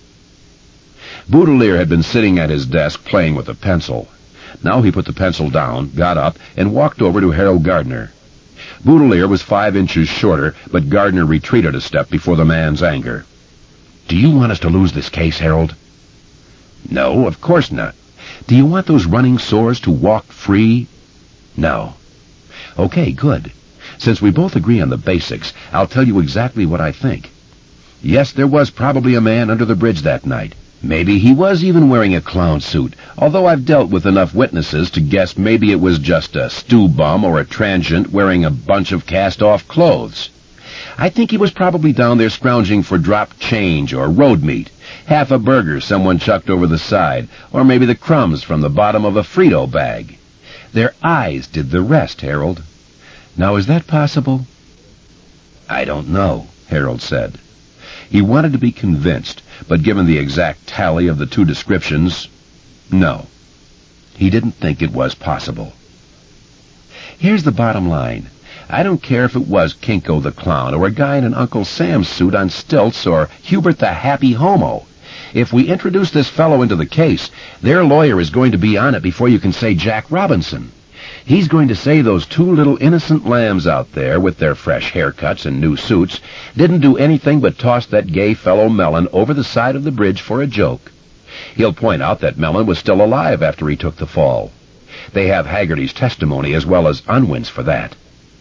Boudelier had been sitting at his desk playing with a pencil. Now he put the pencil down, got up, and walked over to Harold Gardner. Boudelier was five inches shorter, but Gardner retreated a step before the man's anger. "Do you want us to lose this case, Harold?" "No, of course not." "Do you want those running sores to walk free?" "No." "Okay, good. Since we both agree on the basics, I'll tell you exactly what I think. Yes, there was probably a man under the bridge that night. Maybe he was even wearing a clown suit, although I've dealt with enough witnesses to guess maybe it was just a stew bum or a transient wearing a bunch of cast-off clothes. I think he was probably down there scrounging for dropped change or road meat, half a burger someone chucked over the side, or maybe the crumbs from the bottom of a Frito bag. Their eyes did the rest, Harold. Now, is that possible?" "I don't know," Harold said. He wanted to be convinced, but given the exact tally of the two descriptions, no. He didn't think it was possible. "Here's the bottom line. I don't care if it was Kinko the Clown, or a guy in an Uncle Sam suit on stilts, or Hubert the Happy Homo. If we introduce this fellow into the case, their lawyer is going to be on it before you can say Jack Robinson. He's going to say those two little innocent lambs out there with their fresh haircuts and new suits didn't do anything but toss that gay fellow Mellon over the side of the bridge for a joke. He'll point out that Mellon was still alive after he took the fall. They have Haggerty's testimony as well as Unwin's for that.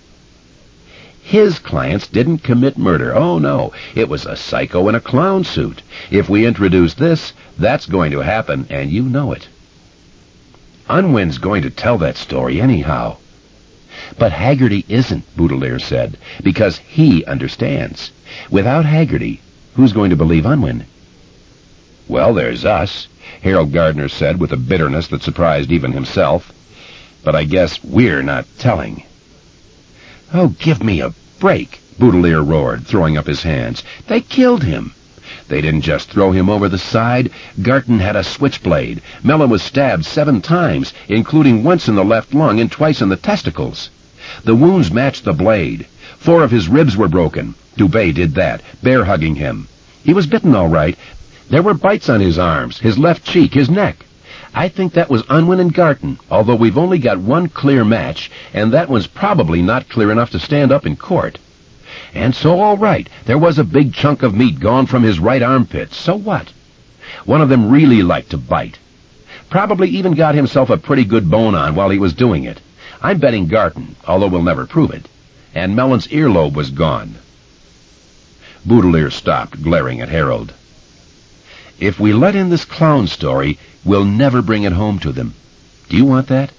His clients didn't commit murder. Oh, no. It was a psycho in a clown suit. If we introduce this, that's going to happen, and you know it. Unwin's going to tell that story anyhow. But Haggerty isn't, Boudelier said, because he understands. Without Haggerty, who's going to believe Unwin? Well, there's us, Harold Gardner said with a bitterness that surprised even himself. But I guess we're not telling. Oh, give me a break, Boudelier roared, throwing up his hands. They killed him. They didn't just throw him over the side. Garton had a switchblade. Mellon was stabbed seven times, including once in the left lung and twice in the testicles. The wounds matched the blade. Four of his ribs were broken. Dubé did that, bear-hugging him. He was bitten all right. There were bites on his arms, his left cheek, his neck. I think that was Unwin and Garton, although we've only got one clear match, and that one's probably not clear enough to stand up in court. And so, all right, there was a big chunk of meat gone from his right armpit. So what? One of them really liked to bite. Probably even got himself a pretty good bone on while he was doing it. I'm betting Garton, although we'll never prove it. And Mellon's earlobe was gone. Boudelier stopped, glaring at Harold. If we let in this clown story, we'll never bring it home to them. Do you want that?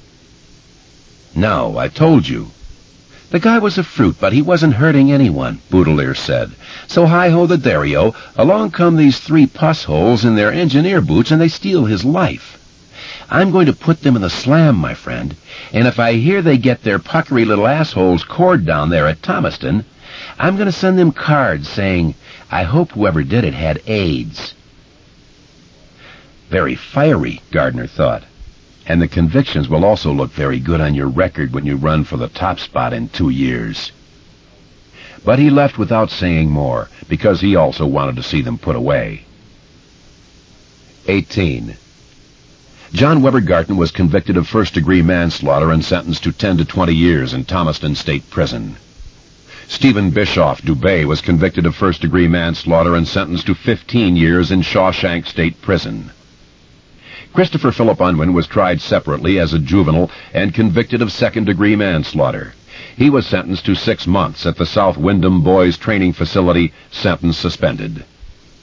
No, I told you. The guy was a fruit, but he wasn't hurting anyone, Boudelier said. So hi-ho the Dario, along come these three pussholes in their engineer boots, and they steal his life. I'm going to put them in the slam, my friend, and if I hear they get their puckery little assholes cored down there at Thomaston, I'm going to send them cards saying, I hope whoever did it had AIDS. Very fiery, Gardner thought. And the convictions will also look very good on your record when you run for the top spot in two years. But he left without saying more, because he also wanted to see them put away. eighteen. John Weber Garton was convicted of first-degree manslaughter and sentenced to ten to twenty years in Thomaston State Prison. Stephen Bischoff Dubé was convicted of first-degree manslaughter and sentenced to fifteen years in Shawshank State Prison. Christopher Philip Unwin was tried separately as a juvenile and convicted of second-degree manslaughter. He was sentenced to six months at the South Wyndham Boys Training Facility, sentence suspended.